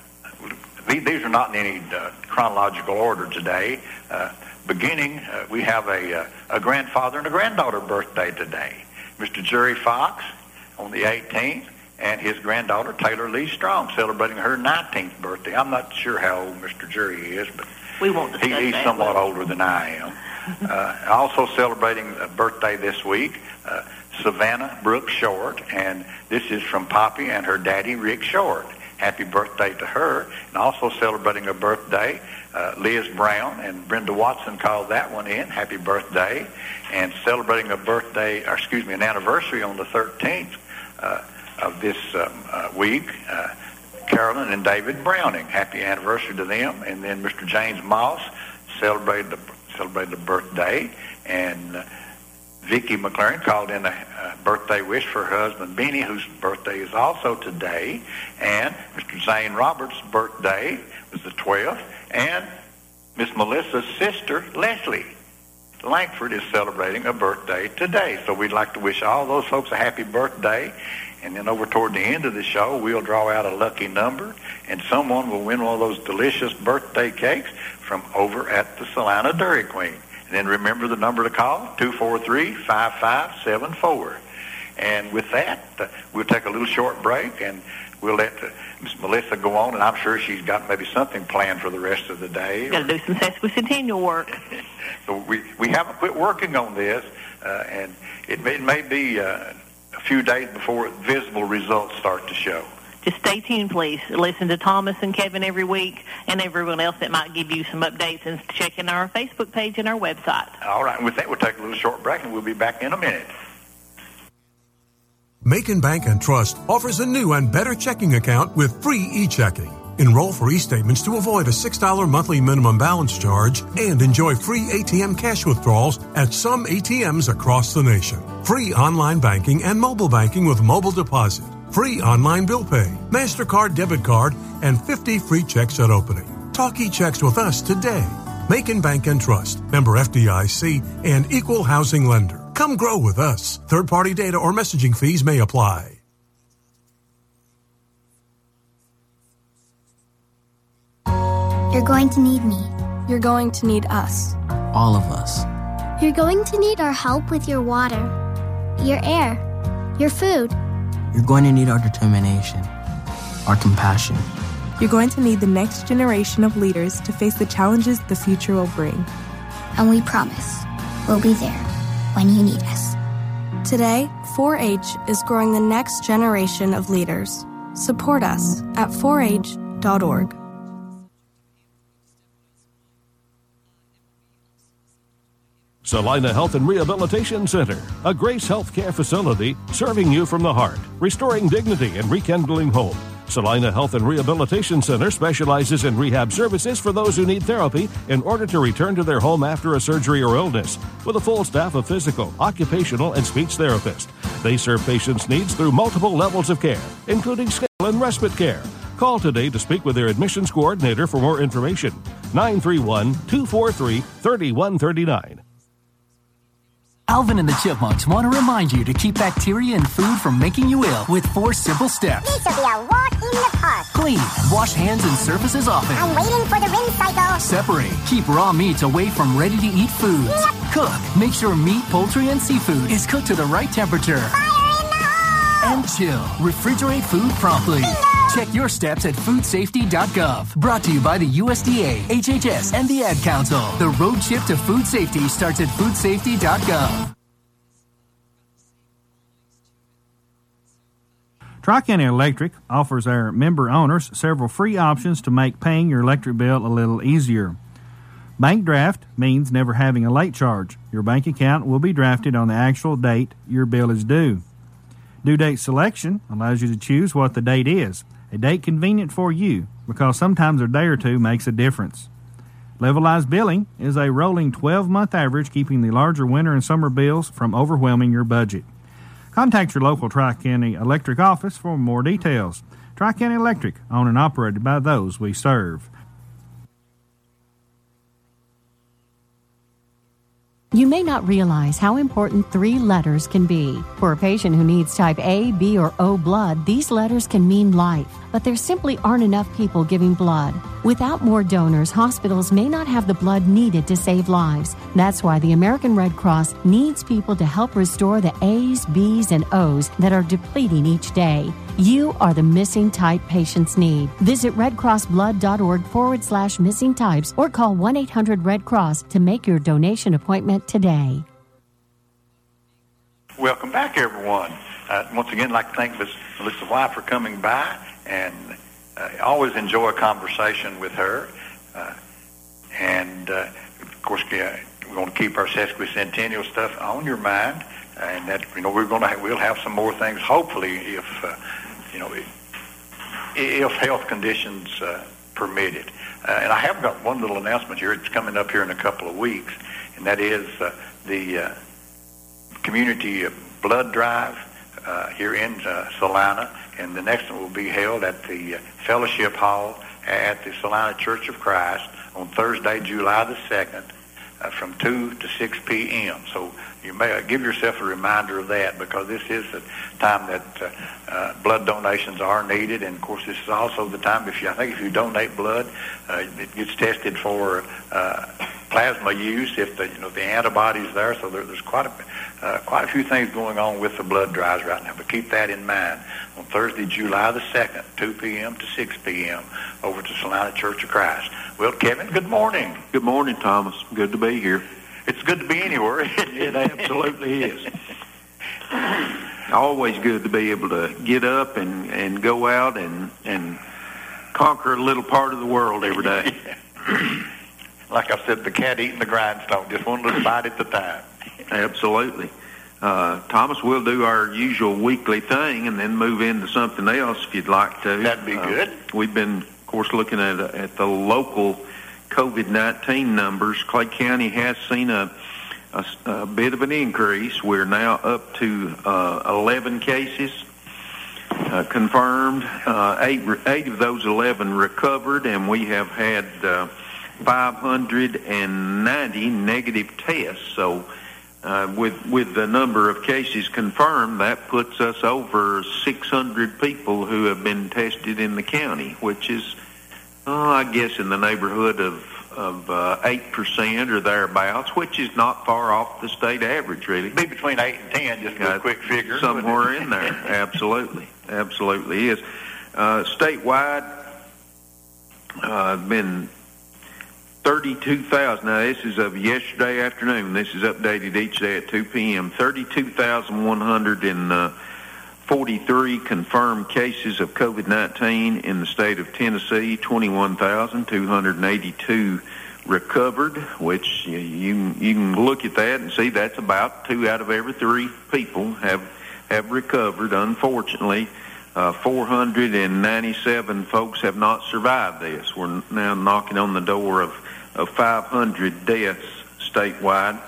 Speaker 6: these are not in any uh, chronological order today. Uh, beginning, uh, we have a, uh, a grandfather and a granddaughter birthday today. Mister Jerry Fox on the eighteenth, and his granddaughter Taylor Lee Strong celebrating her nineteenth birthday. I'm not sure how old Mister Jerry is, but
Speaker 12: we won't discuss
Speaker 6: he, he's
Speaker 12: that
Speaker 6: somewhat
Speaker 12: well.
Speaker 6: older than I am. uh, also celebrating a birthday this week, uh, Savannah Brooks Short, and this is from Poppy and her daddy Rick Short. Happy birthday to her. And also celebrating a birthday, uh, Liz Brown, and Brenda Watson called that one in. Happy birthday. And celebrating a birthday, or excuse me, an anniversary on the thirteenth uh, of this um, uh, week, uh, Carolyn and David Browning. Happy anniversary to them. And then Mister James Moss celebrated the, celebrated a birthday. And uh, Vicki McLaren called in a, a birthday wish for her husband, Benny, whose birthday is also today. And Mister Zane Roberts' birthday was the twelfth. And Miss Melissa's sister, Leslie Langford, is celebrating a birthday today. So we'd like to wish all those folks a happy birthday. And then over toward the end of the show, we'll draw out a lucky number, and someone will win one of those delicious birthday cakes from over at the Salina Dairy Queen. And then remember the number to call, two four three, five five seven four. And with that, uh, we'll take a little short break, and we'll let uh, Miss Melissa go on, and I'm sure she's got maybe something planned for the rest of the day.
Speaker 12: Got to do some sesquicentennial work.
Speaker 6: So we, we haven't quit working on this, uh, and it may, it may be uh, a few days before visible results start to show.
Speaker 12: Just stay tuned, please. Listen to Thomas and Kevin every week, and everyone else that might give you some updates, and check in our Facebook page and our website.
Speaker 6: All right. And with that, we'll take a little short break, and we'll be back in a minute.
Speaker 2: Macon Bank and Trust offers a new and better checking account with free e-checking. Enroll for e-statements to avoid a six dollars monthly minimum balance charge and enjoy free A T M cash withdrawals at some A T Ms across the nation. Free online banking and mobile banking with mobile deposit. Free online bill pay, MasterCard debit card, and fifty free checks at opening. Talk e-checks with us today. Macon Bank and Trust, member F D I C, and equal housing lender. Come grow with us. Third-party data or messaging fees may apply.
Speaker 3: You're going to need me.
Speaker 4: You're going to need us.
Speaker 5: All of us.
Speaker 3: You're going to need our help with your water, your air, your food.
Speaker 5: You're going to need our determination, our compassion.
Speaker 13: You're going to need the next generation of leaders to face the challenges the future will bring.
Speaker 3: And we promise we'll be there when you need us.
Speaker 4: Today, four H is growing the next generation of leaders. Support us at four H dot org.
Speaker 7: Salina Health and Rehabilitation Center, a Grace Healthcare facility serving you from the heart, restoring dignity and rekindling hope. Salina Health and Rehabilitation Center specializes in rehab services for those who need therapy in order to return to their home after a surgery or illness, with a full staff of physical, occupational, and speech therapists. They serve patients' needs through multiple levels of care, including scale and respite care. Call today to speak with their admissions coordinator for more information. nine three one, two four three, three one three nine.
Speaker 8: Alvin and the Chipmunks want to remind you to keep bacteria in food from making you ill with four simple steps.
Speaker 9: This will be a walk in the park.
Speaker 8: Clean. Wash hands and surfaces often.
Speaker 9: I'm waiting for the rinse cycle.
Speaker 8: Separate. Keep raw meats away from ready-to-eat foods.
Speaker 9: Yep.
Speaker 8: Cook. Make sure meat, poultry, and seafood is cooked to the right temperature.
Speaker 9: Fire in the hole!
Speaker 8: And chill. Refrigerate food promptly.
Speaker 9: Bingo!
Speaker 8: Check your steps at food safety dot gov. Brought to you by the U S D A, H H S, and the Ad Council. The road trip to food safety starts at food safety dot gov.
Speaker 10: Tri-County Electric offers our member owners several free options to make paying your electric bill a little easier. Bank draft means never having a late charge. Your bank account will be drafted on the actual date your bill is due. Due date selection allows you to choose what the date is, a date convenient for you, because sometimes a day or two makes a difference. Levelized billing is a rolling twelve-month average, keeping the larger winter and summer bills from overwhelming your budget. Contact your local Tri-County Electric office for more details. Tri-County Electric, owned and operated by those we serve.
Speaker 11: You may not realize how important three letters can be. For a patient who needs type A, B, or O blood, these letters can mean life, but there simply aren't enough people giving blood. Without more donors, hospitals may not have the blood needed to save lives. That's why the American Red Cross needs people to help restore the A's, B's, and O's that are depleting each day. You are the missing type patients need. Visit redcrossblood.org forward slash missing types or call one eight hundred red cross to make your donation appointment today.
Speaker 6: Welcome back, everyone. Uh, once again, I'd like to thank Miz Melissa White for coming by, and uh, I always enjoy a conversation with her. Uh, and, uh, of course, uh, we want to keep our sesquicentennial stuff on your mind, and that, you know, we're going to have, we'll have some more things, hopefully, if uh, you know, if, if health conditions uh, permit it. Uh, and I have got one little announcement here. It's coming up here in a couple of weeks, and that is uh, the uh, community blood drive uh, here in uh, Salina, and the next one will be held at the uh, Fellowship Hall at the Salina Church of Christ on Thursday, July the second, uh, from two to six p.m. So you may uh, give yourself a reminder of that, because this is the time that uh, uh, blood donations are needed, and of course this is also the time, if you, I think if you donate blood, uh, it gets tested for uh, plasma use if the you know the antibodies there. So there, there's quite a uh, quite a few things going on with the blood drives right now. But keep that in mind. On Thursday, July the second, two p.m. to six p.m. over to Salina Church of Christ. Well, Kevin, good morning.
Speaker 14: Good morning, Thomas. Good to be here.
Speaker 6: It's good to be anywhere.
Speaker 14: It absolutely is. Always good to be able to get up and, and go out and, and conquer a little part of the world every day.
Speaker 6: Like I said, the cat eating the grindstone, just one little bite at a time.
Speaker 14: Absolutely. Uh, Thomas, we'll do our usual weekly thing and then move into something else if you'd like to.
Speaker 6: That'd be uh, good.
Speaker 14: We've been, of course, looking at at the local COVID nineteen numbers. Clay County has seen a, a, a bit of an increase. We're now up to uh, eleven cases uh, confirmed. Uh, eight, eight of those eleven recovered, and we have had uh, five hundred ninety negative tests. So uh, with, with the number of cases confirmed, that puts us over six hundred people who have been tested in the county, which is Oh, I guess in the neighborhood of of uh, eight percent or thereabouts, which is not far off the state average, really.
Speaker 6: Be between eight and ten, just a quick figure.
Speaker 14: Somewhere in there, absolutely, absolutely is. Uh, statewide, uh, been thirty-two thousand. Now, this is of yesterday afternoon. This is updated each day at two p.m. thirty-two thousand one hundred and. Uh, forty-three confirmed cases of COVID nineteen in the state of Tennessee, twenty-one thousand two hundred eighty-two recovered, which you, you you can look at that and see that's about two out of every three people have have recovered. Unfortunately, uh, four hundred ninety-seven folks have not survived this. We're now knocking on the door of, of five hundred deaths statewide.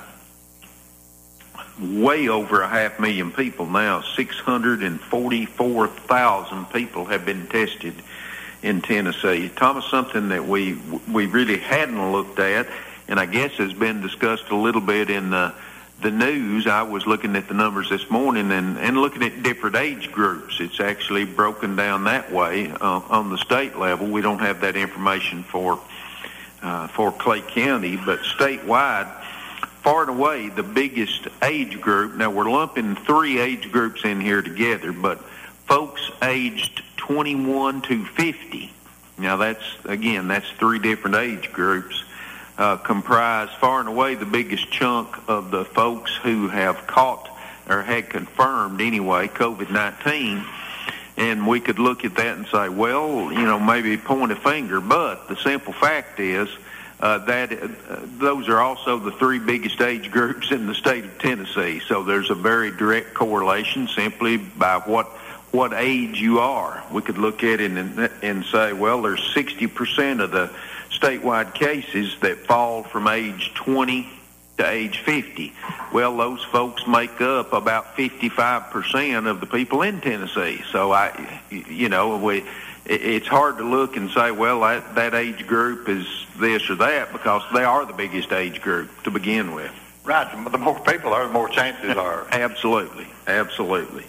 Speaker 14: Way over a half million people now. six hundred forty-four thousand people have been tested in Tennessee. Thomas, something that we we really hadn't looked at, and I guess has been discussed a little bit in the the news. I was looking at the numbers this morning and, and looking at different age groups. It's actually broken down that way uh, on the state level. We don't have that information for uh, for Clay County, but statewide, far and away the biggest age group. Now we're lumping three age groups in here together, but folks aged twenty-one to fifty. Now that's, again, that's three different age groups. Uh, comprise far and away the biggest chunk of the folks who have caught or had confirmed anyway COVID nineteen. And we could look at that and say, well, you know, maybe point a finger, but the simple fact is uh, that uh, those are also the three biggest age groups in the state of Tennessee. So there's a very direct correlation simply by what what age you are. We could look at it and, and say, well, there's sixty percent of the statewide cases that fall from age twenty to age fifty. Well, those folks make up about fifty-five percent of the people in Tennessee. So, I, you know, we, it's hard to look and say, well, that, that age group is this or that, because they are the biggest age group to begin with.
Speaker 6: Right. The more people are, the more chances are.
Speaker 14: Absolutely. Absolutely.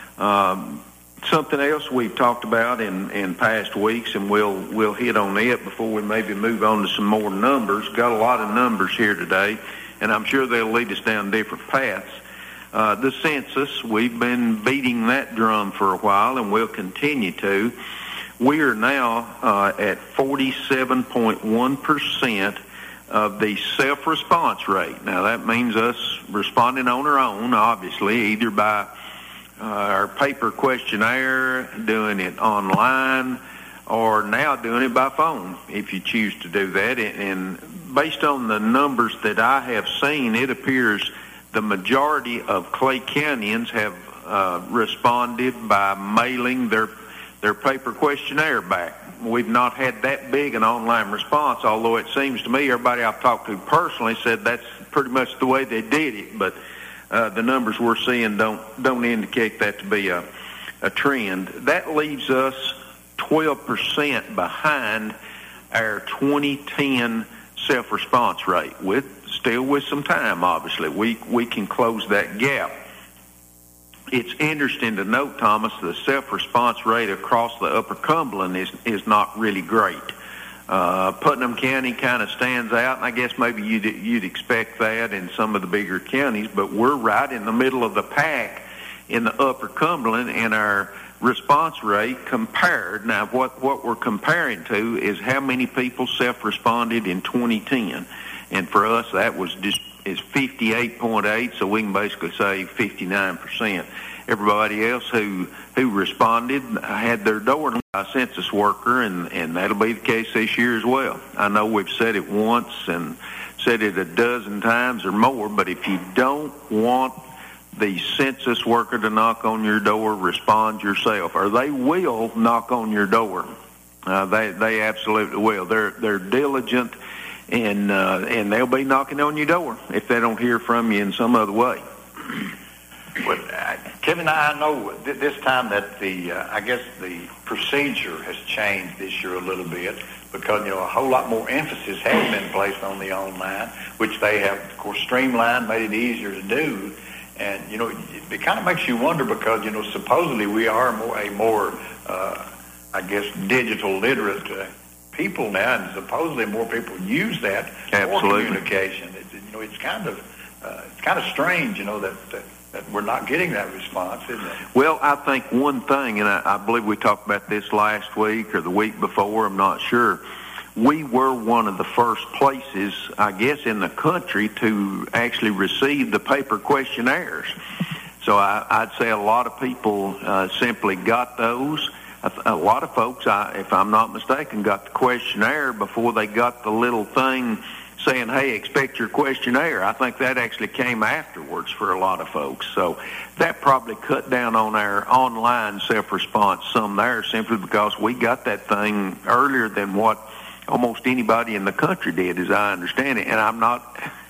Speaker 14: Um, Something else we've talked about in, in past weeks, and we'll we'll hit on it before we maybe move on to some more numbers. Got a lot of numbers here today, and I'm sure they'll lead us down different paths. Uh, the census, we've been beating that drum for a while, and we'll continue to. We are now uh, at forty-seven point one percent of the self-response rate. Now, that means us responding on our own, obviously, either by Uh, our paper questionnaire, doing it online, or now doing it by phone if you choose to do that. And based on the numbers that I have seen, it appears the majority of Clay Countyans have uh, responded by mailing their their paper questionnaire back. We've not had that big an online response, although it seems to me everybody I've talked to personally said that's pretty much the way they did it. But Uh, the numbers we're seeing don't don't indicate that to be a, a trend. That leaves us twelve percent behind our twenty ten self-response rate, with still with some time, obviously. We, we can close that gap. It's interesting to note, Thomas, the self-response rate across the Upper Cumberland is, is not really great. Uh, Putnam County kind of stands out, and I guess maybe you'd, you'd expect that in some of the bigger counties, but we're right in the middle of the pack in the Upper Cumberland, and our response rate compared. Now, what, what we're comparing to is how many people self-responded in twenty ten, and for us, that was just is fifty-eight point eight, so we can basically say fifty-nine percent. Everybody else who who responded had their door knocked by a census worker, and, and that'll be the case this year as well. I know we've said it once and said it a dozen times or more, but if you don't want the census worker to knock on your door, respond yourself, or they will knock on your door. Uh, they they absolutely will. They're they're diligent, and uh, and they'll be knocking on your door if they don't hear from you in some other way.
Speaker 6: Well, uh, Kevin, I know th- this time that the, uh, I guess the procedure has changed this year a little bit, because, you know, a whole lot more emphasis has been placed on the online, which they have, of course, streamlined, made it easier to do. And, you know, it, it kind of makes you wonder, because, you know, supposedly we are more, a more, uh, I guess, digital literate uh, people now, and supposedly more people use that for communication. It, you know, it's kind of, uh, it's kind of strange, you know, that, that that we're not getting that response, isn't it?
Speaker 14: Well, I think one thing, and I, I believe we talked about this last week or the week before, I'm not sure, we were one of the first places, I guess, in the country to actually receive the paper questionnaires. So I, I'd say a lot of people uh, simply got those. A, a lot of folks, I, if I'm not mistaken, got the questionnaire before they got the little thing saying, hey, expect your questionnaire. I think that actually came afterwards for a lot of folks. So that probably cut down on our online self-response some there, simply because we got that thing earlier than what almost anybody in the country did, as I understand it. And I'm not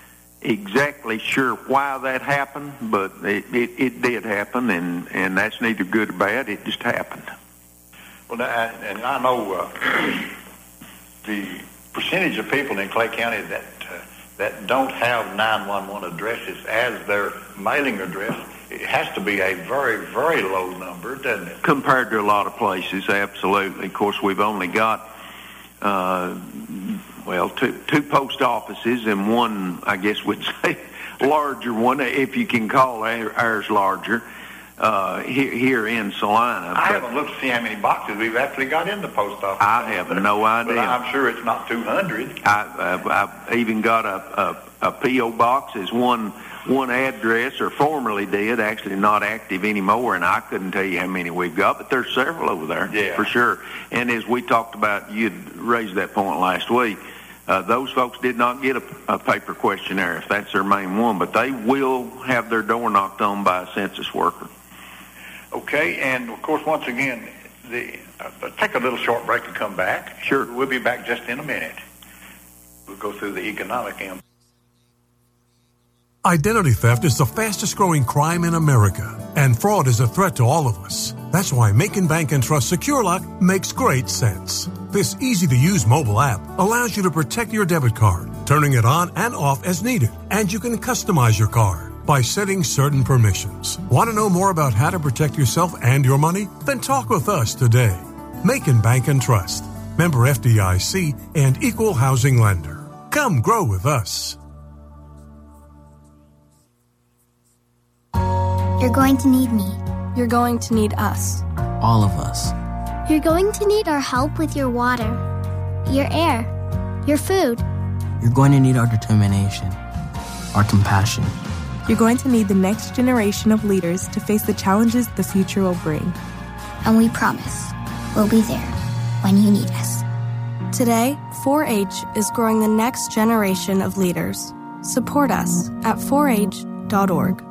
Speaker 14: exactly sure why that happened, but it, it, it did happen, and, and that's neither good or bad. It just happened.
Speaker 6: Well, and I know uh, the percentage of people in Clay County that uh, that don't have nine one one addresses as their mailing address, it has to be a very, very low number, doesn't it?
Speaker 14: Compared to a lot of places, absolutely. Of course, we've only got, uh, well, two, two post offices and one, I guess we'd say, larger one, if you can call ours larger, uh, here, here in Salina.
Speaker 6: I haven't looked to see how many boxes we've actually got in the post office.
Speaker 14: I have no idea.
Speaker 6: But I'm sure it's not two hundred.
Speaker 14: I, I've, I've even got a, a, a P O box as one one address, or formerly did, actually not active anymore, and I couldn't tell you how many we've got, but there's several over there,
Speaker 6: yeah,
Speaker 14: for sure. And as we talked about, you'd raised that point last week, uh, those folks did not get a, a paper questionnaire, if that's their main one, but they will have their door knocked on by a census worker.
Speaker 6: Okay, and of course, once again, the uh, take a little short break and come back.
Speaker 14: Sure.
Speaker 6: We'll be back just in a minute. We'll go through the economic impact.
Speaker 2: Identity theft is the fastest growing crime in America, and fraud is a threat to all of us. That's why Macon Bank and Trust SecureLock makes great sense. This easy-to-use mobile app allows you to protect your debit card, turning it on and off as needed, and you can customize your card by setting certain permissions. Want to know more about how to protect yourself and your money? Then talk with us today. Macon Bank and Trust, member F D I C and equal housing lender. Come grow with us.
Speaker 3: You're going to need me.
Speaker 4: You're going to need us.
Speaker 5: All of us.
Speaker 3: You're going to need our help with your water, your air, your food.
Speaker 5: You're going to need our determination, our compassion.
Speaker 13: You're going to need the next generation of leaders to face the challenges the future will bring.
Speaker 3: And we promise we'll be there when you need us.
Speaker 4: Today, four H is growing the next generation of leaders. Support us at four H dot org.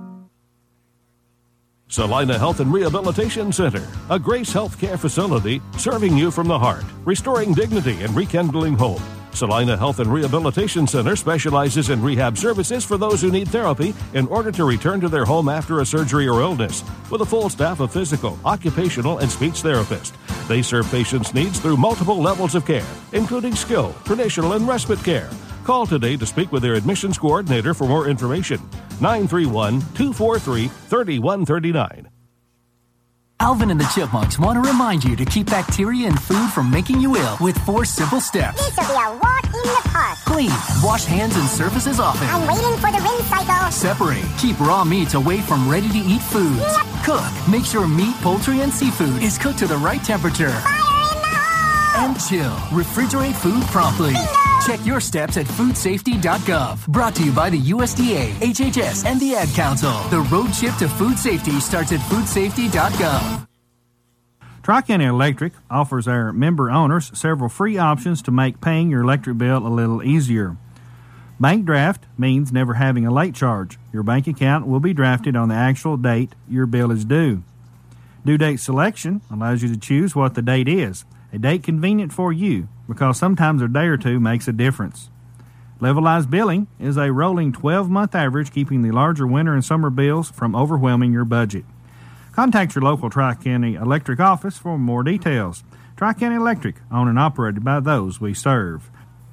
Speaker 7: Salina Health and Rehabilitation Center, a Grace Healthcare facility serving you from the heart, restoring dignity and rekindling hope. Salina Health and Rehabilitation Center specializes in rehab services for those who need therapy in order to return to their home after a surgery or illness, with a full staff of physical, occupational, and speech therapists. They serve patients' needs through multiple levels of care, including skilled, traditional, and respite care. Call today to speak with their admissions coordinator for more information. nine three one, two four three, three one three nine.
Speaker 8: Alvin and the Chipmunks want to remind you to keep bacteria in food from making you ill with four simple steps.
Speaker 9: This will be a walk in the park.
Speaker 8: Clean. Wash hands and surfaces often.
Speaker 9: I'm waiting for the rinse cycle.
Speaker 8: Separate. Keep raw meats away from ready-to-eat foods.
Speaker 9: Yep.
Speaker 8: Cook. Make sure meat, poultry, and seafood is cooked to the right temperature.
Speaker 9: Fire in the hole!
Speaker 8: And chill. Refrigerate food promptly.
Speaker 9: Bingo!
Speaker 8: Check your steps at food safety dot gov. Brought to you by the U S D A, H H S, and the Ad Council. The road trip to food safety starts at food safety dot gov.
Speaker 10: Tri-County Electric offers our member owners several free options to make paying your electric bill a little easier. Bank draft means never having a late charge. Your bank account will be drafted on the actual date your bill is due. Due date selection allows you to choose what the date is, a date convenient for you, because sometimes a day or two makes a difference. Levelized billing is a rolling twelve-month average, keeping the larger winter and summer bills from overwhelming your budget. Contact your local Tri-County Electric office for more details. Tri-County Electric, owned and operated by those we serve.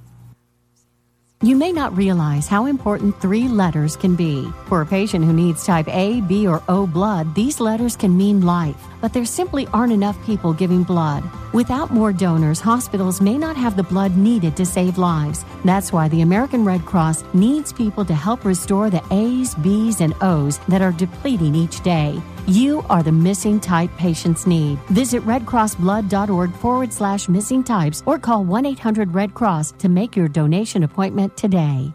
Speaker 11: You may not realize how important three letters can be. For a patient who needs type A, B, or O blood, these letters can mean life, but there simply aren't enough people giving blood. Without more donors, hospitals may not have the blood needed to save lives. That's why the American Red Cross needs people to help restore the A's, B's, and O's that are depleting each day. You are the missing type patients need. Visit redcrossblood.org forward slash missing types or call one eight hundred red cross to make your donation appointment today.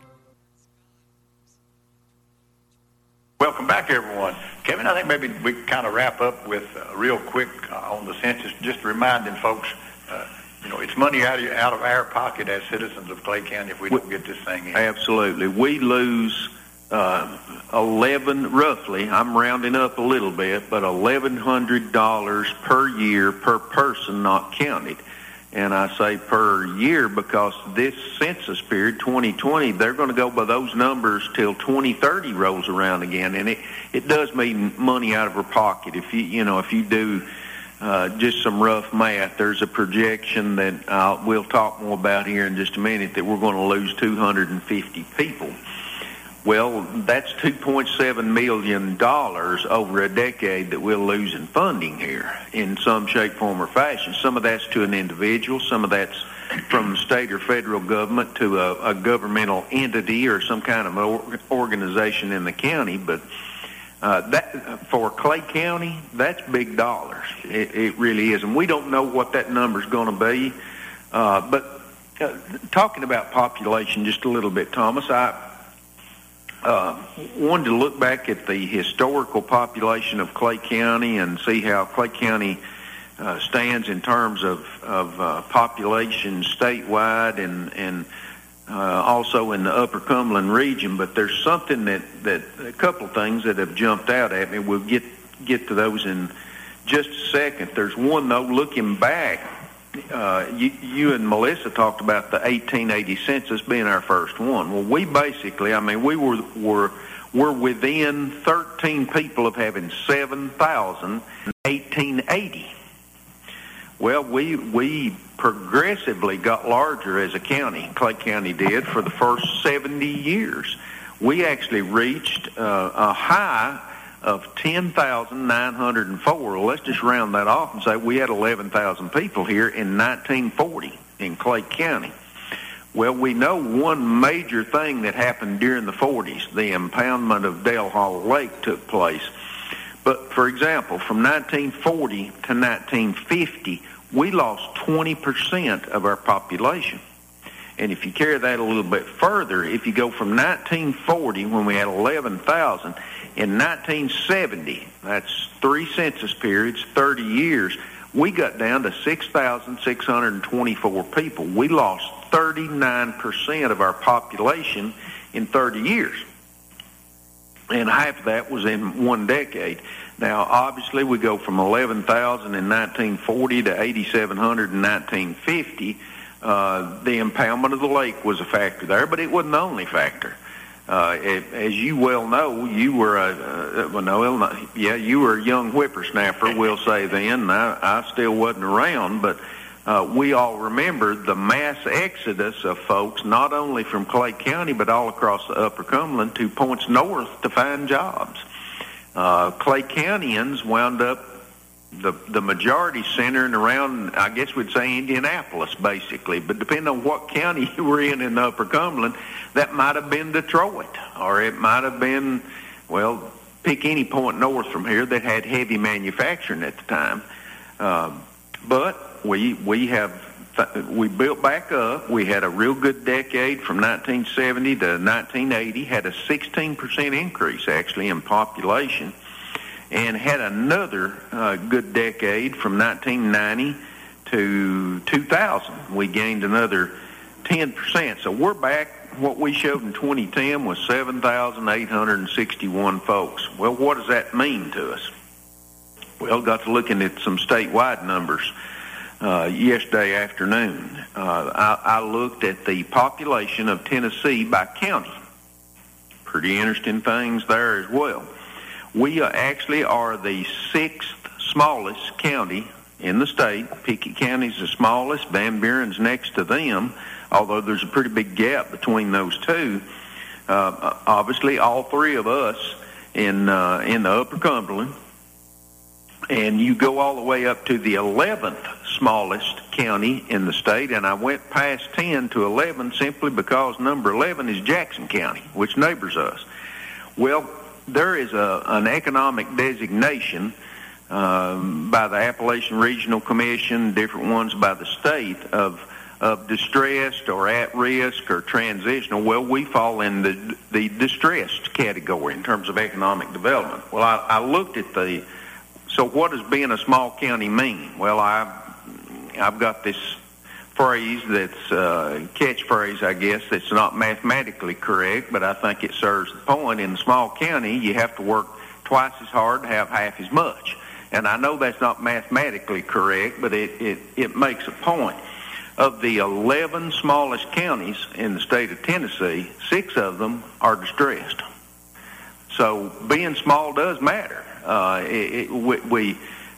Speaker 6: Welcome back, everyone. Kevin, I think maybe we can kind of wrap up with uh, real quick uh, on the census, just reminding folks, uh, you know, it's money out of, out of our pocket as citizens of Clay County if we don't get this thing in.
Speaker 14: Absolutely. We lose uh, eleven, roughly, I'm rounding up a little bit, but eleven hundred dollars per year per person not counted. And I say per year because this census period, twenty twenty, they're going to go by those numbers till twenty thirty rolls around again. And it, it does mean money out of our pocket. If you, you know, if you do uh, just some rough math. There's a projection that uh, we'll talk more about here in just a minute that we're going to lose two hundred fifty people. Well, that's two point seven million dollars over a decade that we'll lose in funding here in some shape, form, or fashion. Some of that's to an individual. Some of that's from the state or federal government to a, a governmental entity or some kind of or, organization in the county. But uh, that for Clay County, that's big dollars. It, it really is. And we don't know what that number's going to be. Uh, but uh, talking about population just a little bit, Thomas, I... Uh, wanted to look back at the historical population of Clay County and see how Clay County uh, stands in terms of, of uh, population statewide and, and uh, also in the Upper Cumberland region. But there's something that, that a couple of things that have jumped out at me. We'll get, get to those in just a second. There's one, though, looking back. Uh, you, you and Melissa talked about the eighteen eighty census being our first one. Well, we basically, I mean, we were were were within thirteen people of having seven thousand in eighteen eighty. Well, we we progressively got larger as a county. Clay County did for the first seventy years. We actually reached uh, a high of ten thousand nine hundred four. Well, let's just round that off and say we had eleven thousand people here in nineteen forty in Clay County. Well, we know one major thing that happened during the forties, the impoundment of Dale Hall Lake took place. But, for example, from nineteen forty to nineteen fifty, we lost twenty percent of our population. And if you carry that a little bit further, if you go from nineteen forty, when we had eleven thousand, in nineteen seventy, that's three census periods, thirty years, we got down to six thousand six hundred twenty-four people. We lost thirty-nine percent of our population in thirty years. And half of that was in one decade. Now, obviously, we go from eleven thousand in nineteen forty to eighty-seven hundred in nineteen fifty. Uh, the impoundment of the lake was a factor there, but it wasn't the only factor. Uh, it, as you well know, you were a, uh, well, no, yeah, you were a young whippersnapper, we'll say then, and I, I still wasn't around, but uh, we all remember the mass exodus of folks, not only from Clay County, but all across the Upper Cumberland to points north to find jobs. Uh, Clay Countyans wound up the the majority centering around, I guess we'd say Indianapolis, basically. But depending on what county you were in in the Upper Cumberland, that might have been Detroit, or it might have been, well, pick any point north from here that had heavy manufacturing at the time. Um, but we we have we built back up. We had a real good decade from nineteen seventy to nineteen eighty. Had a sixteen percent increase actually in population. And had another uh, good decade from nineteen ninety to two thousand. We gained another ten percent. So we're back. What we showed in twenty ten was seven thousand eight hundred sixty-one folks. Well, what does that mean to us? Well, got to looking at some statewide numbers uh, yesterday afternoon. Uh, I, I looked at the population of Tennessee by county. Pretty interesting things there as well. We uh, actually are the sixth smallest county in the state. Pickett County's the smallest. Van Buren's next to them, although there's a pretty big gap between those two. Uh, obviously, all three of us in uh, in the Upper Cumberland, and you go all the way up to the eleventh smallest county in the state, and I went past ten to eleven simply because number eleven is Jackson County, which neighbors us. Well, there is a, an economic designation um, by the Appalachian Regional Commission, different ones by the state, of of distressed or at risk or transitional. Well, we fall in the the distressed category in terms of economic development. Well, I, I looked at the, so what does being a small county mean? Well, I've, I've got this phrase that's a catchphrase, I guess, that's not mathematically correct, but I think it serves the point. In a small county, you have to work twice as hard to have half as much. And I know that's not mathematically correct, but it, it, it makes a point. Of the eleven smallest counties in the state of Tennessee, six of them are distressed. So being small does matter. Uh, it, it, we, we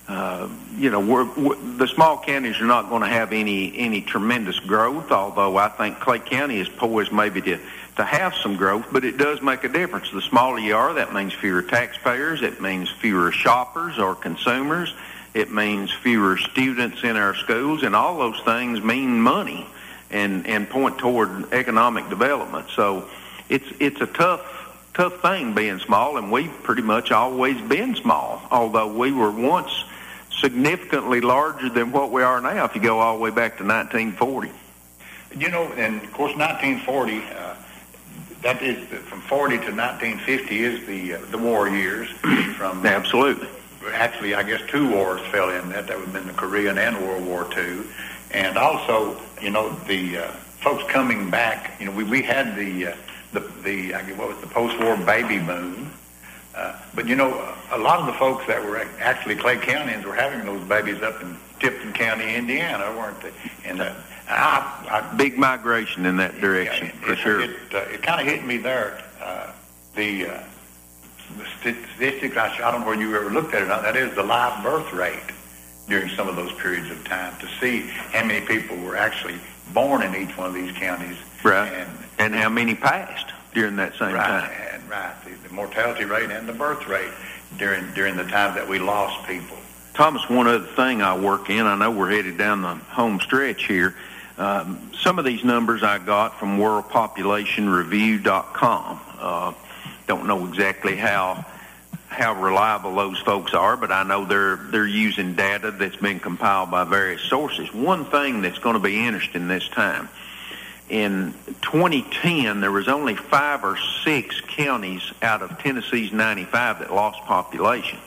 Speaker 14: Uh, you know, we're, we're, the small counties are not going to have any any tremendous growth, although I think Clay County is poised maybe to, to have some growth, but it does make a difference. The smaller you are, that means fewer taxpayers, it means fewer shoppers or consumers, it means fewer students in our schools, and all those things mean money and, and point toward economic development. So it's it's a tough tough thing being small, and we've pretty much always been small, although we were once significantly larger than what we are now if you go all the way back to nineteen forty.
Speaker 6: You know, and of course nineteen forty, uh, that is from forty to nineteen fifty is the uh, the war years. From
Speaker 14: Absolutely.
Speaker 6: Actually, I guess two wars fell in that. That would have been the Korean and World War Two. And also, you know, the uh, folks coming back, you know, we, we had the, uh, the, the I guess, what was the post-war baby boom. Uh, but, you know, a lot of the folks that were actually Clay Countyans were having those babies up in Tipton County, Indiana, weren't they? And uh, I, I,
Speaker 14: big migration in that direction,
Speaker 6: yeah, it,
Speaker 14: for
Speaker 6: it,
Speaker 14: sure.
Speaker 6: It, uh, it kind of hit me there. Uh, the, uh, the statistics, I, I don't know whether you ever looked at it or not, that is the live birth rate during some of those periods of time, to see how many people were actually born in each one of these counties.
Speaker 14: Right.
Speaker 6: And,
Speaker 14: and how many passed during that same
Speaker 6: right,
Speaker 14: time.
Speaker 6: And, right. The, the mortality rate and the birth rate during during the time that we lost people.
Speaker 14: Thomas, one other thing I work in, I know we're headed down the home stretch here. Um, some of these numbers I got from world population review dot com. Uh, don't know exactly how how reliable those folks are, but I know they're they're using data that's been compiled by various sources. One thing that's going to be interesting this time, in twenty ten, there was only five or six counties out of Tennessee's ninety-five that lost population.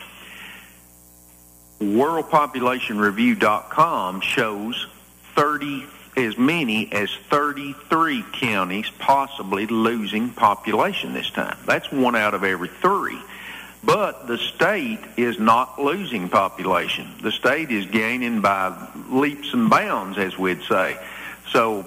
Speaker 14: world population review dot com shows thirty, as many as thirty-three counties possibly losing population this time. That's one out of every three. But the state is not losing population. The state is gaining by leaps and bounds, as we'd say. So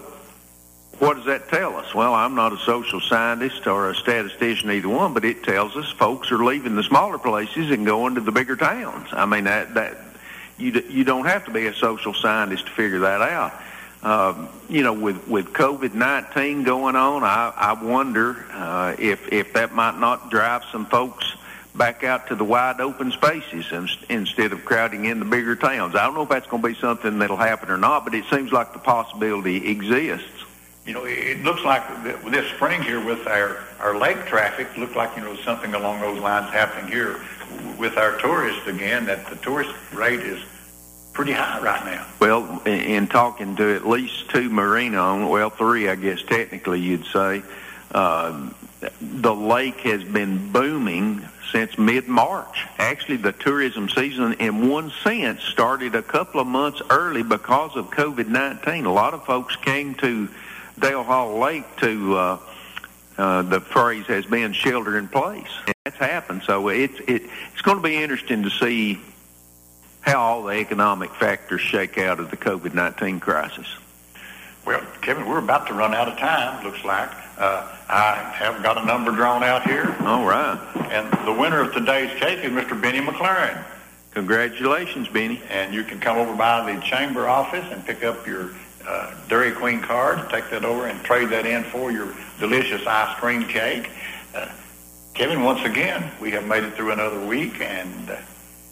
Speaker 14: what does that tell us? Well, I'm not a social scientist or a statistician, either one, but it tells us folks are leaving the smaller places and going to the bigger towns. I mean, that, that you you don't have to be a social scientist to figure that out. Um, you know, with, with COVID nineteen going on, I, I wonder uh, if if that might not drive some folks back out to the wide open spaces instead of crowding in the bigger towns. I don't know if that's going to be something that'll happen or not, but it seems like the possibility exists.
Speaker 6: You know, it looks like this spring here with our, our lake traffic, looked like, you know, something along those lines happening here with our tourists again, that the tourist rate is pretty high right now.
Speaker 14: Well, in, in talking to at least two marina owners, well, three, I guess technically you'd say, uh, the lake has been booming since mid-March. Actually, the tourism season, in one sense, started a couple of months early because of COVID nineteen. A lot of folks came to Dale Hall Lake to, uh, uh, the phrase has been shelter in place. And that's happened. So it's, it, it's going to be interesting to see how all the economic factors shake out of the COVID nineteen crisis.
Speaker 6: Well, Kevin, we're about to run out of time, looks like. Uh, I have got a number drawn out here.
Speaker 14: All right.
Speaker 6: And the winner of today's cake is Mister Benny McLaren.
Speaker 14: Congratulations, Benny.
Speaker 6: And you can come over by the chamber office and pick up your uh, Dairy Queen card, take that over and trade that in for your delicious ice cream cake. Uh, Kevin, once again, we have made it through another week, and uh,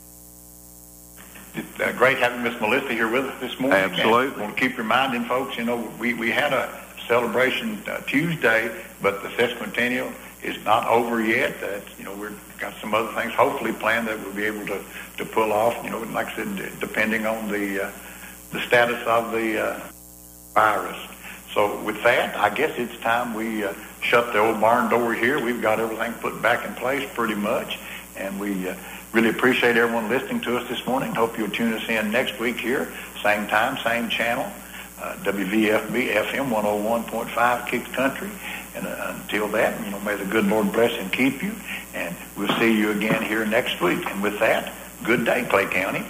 Speaker 6: it's uh, great having Miss Melissa here with us this morning.
Speaker 14: Absolutely.
Speaker 6: I want to keep reminding folks, you know, we, we had a celebration uh, Tuesday, but the sesquicentennial is not over yet. Uh, you know, we've got some other things hopefully planned that we'll be able to, to pull off, you know, like I said, depending on the uh, the status of the uh, virus. So with that, I guess it's time we uh, shut the old barn door here. We've got everything put back in place pretty much, and we uh, really appreciate everyone listening to us this morning. Hope you'll tune us in next week here, same time, same channel, uh, W V F B F M one oh one point five Kicks Country. And uh, until that, you know, may the good Lord bless and keep you, and we'll see you again here next week. And with that, good day, Clay County.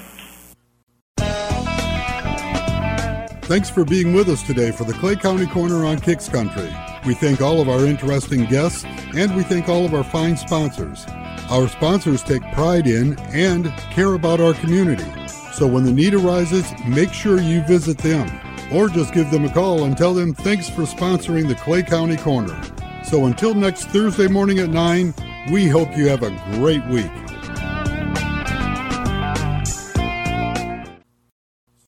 Speaker 1: Thanks for being with us today for the Clay County Corner on Kicks Country. We thank all of our interesting guests, and we thank all of our fine sponsors. Our sponsors take pride in and care about our community. So when the need arises, make sure you visit them or just give them a call and tell them thanks for sponsoring the Clay County Corner. So until next Thursday morning at nine, we hope you have a great week.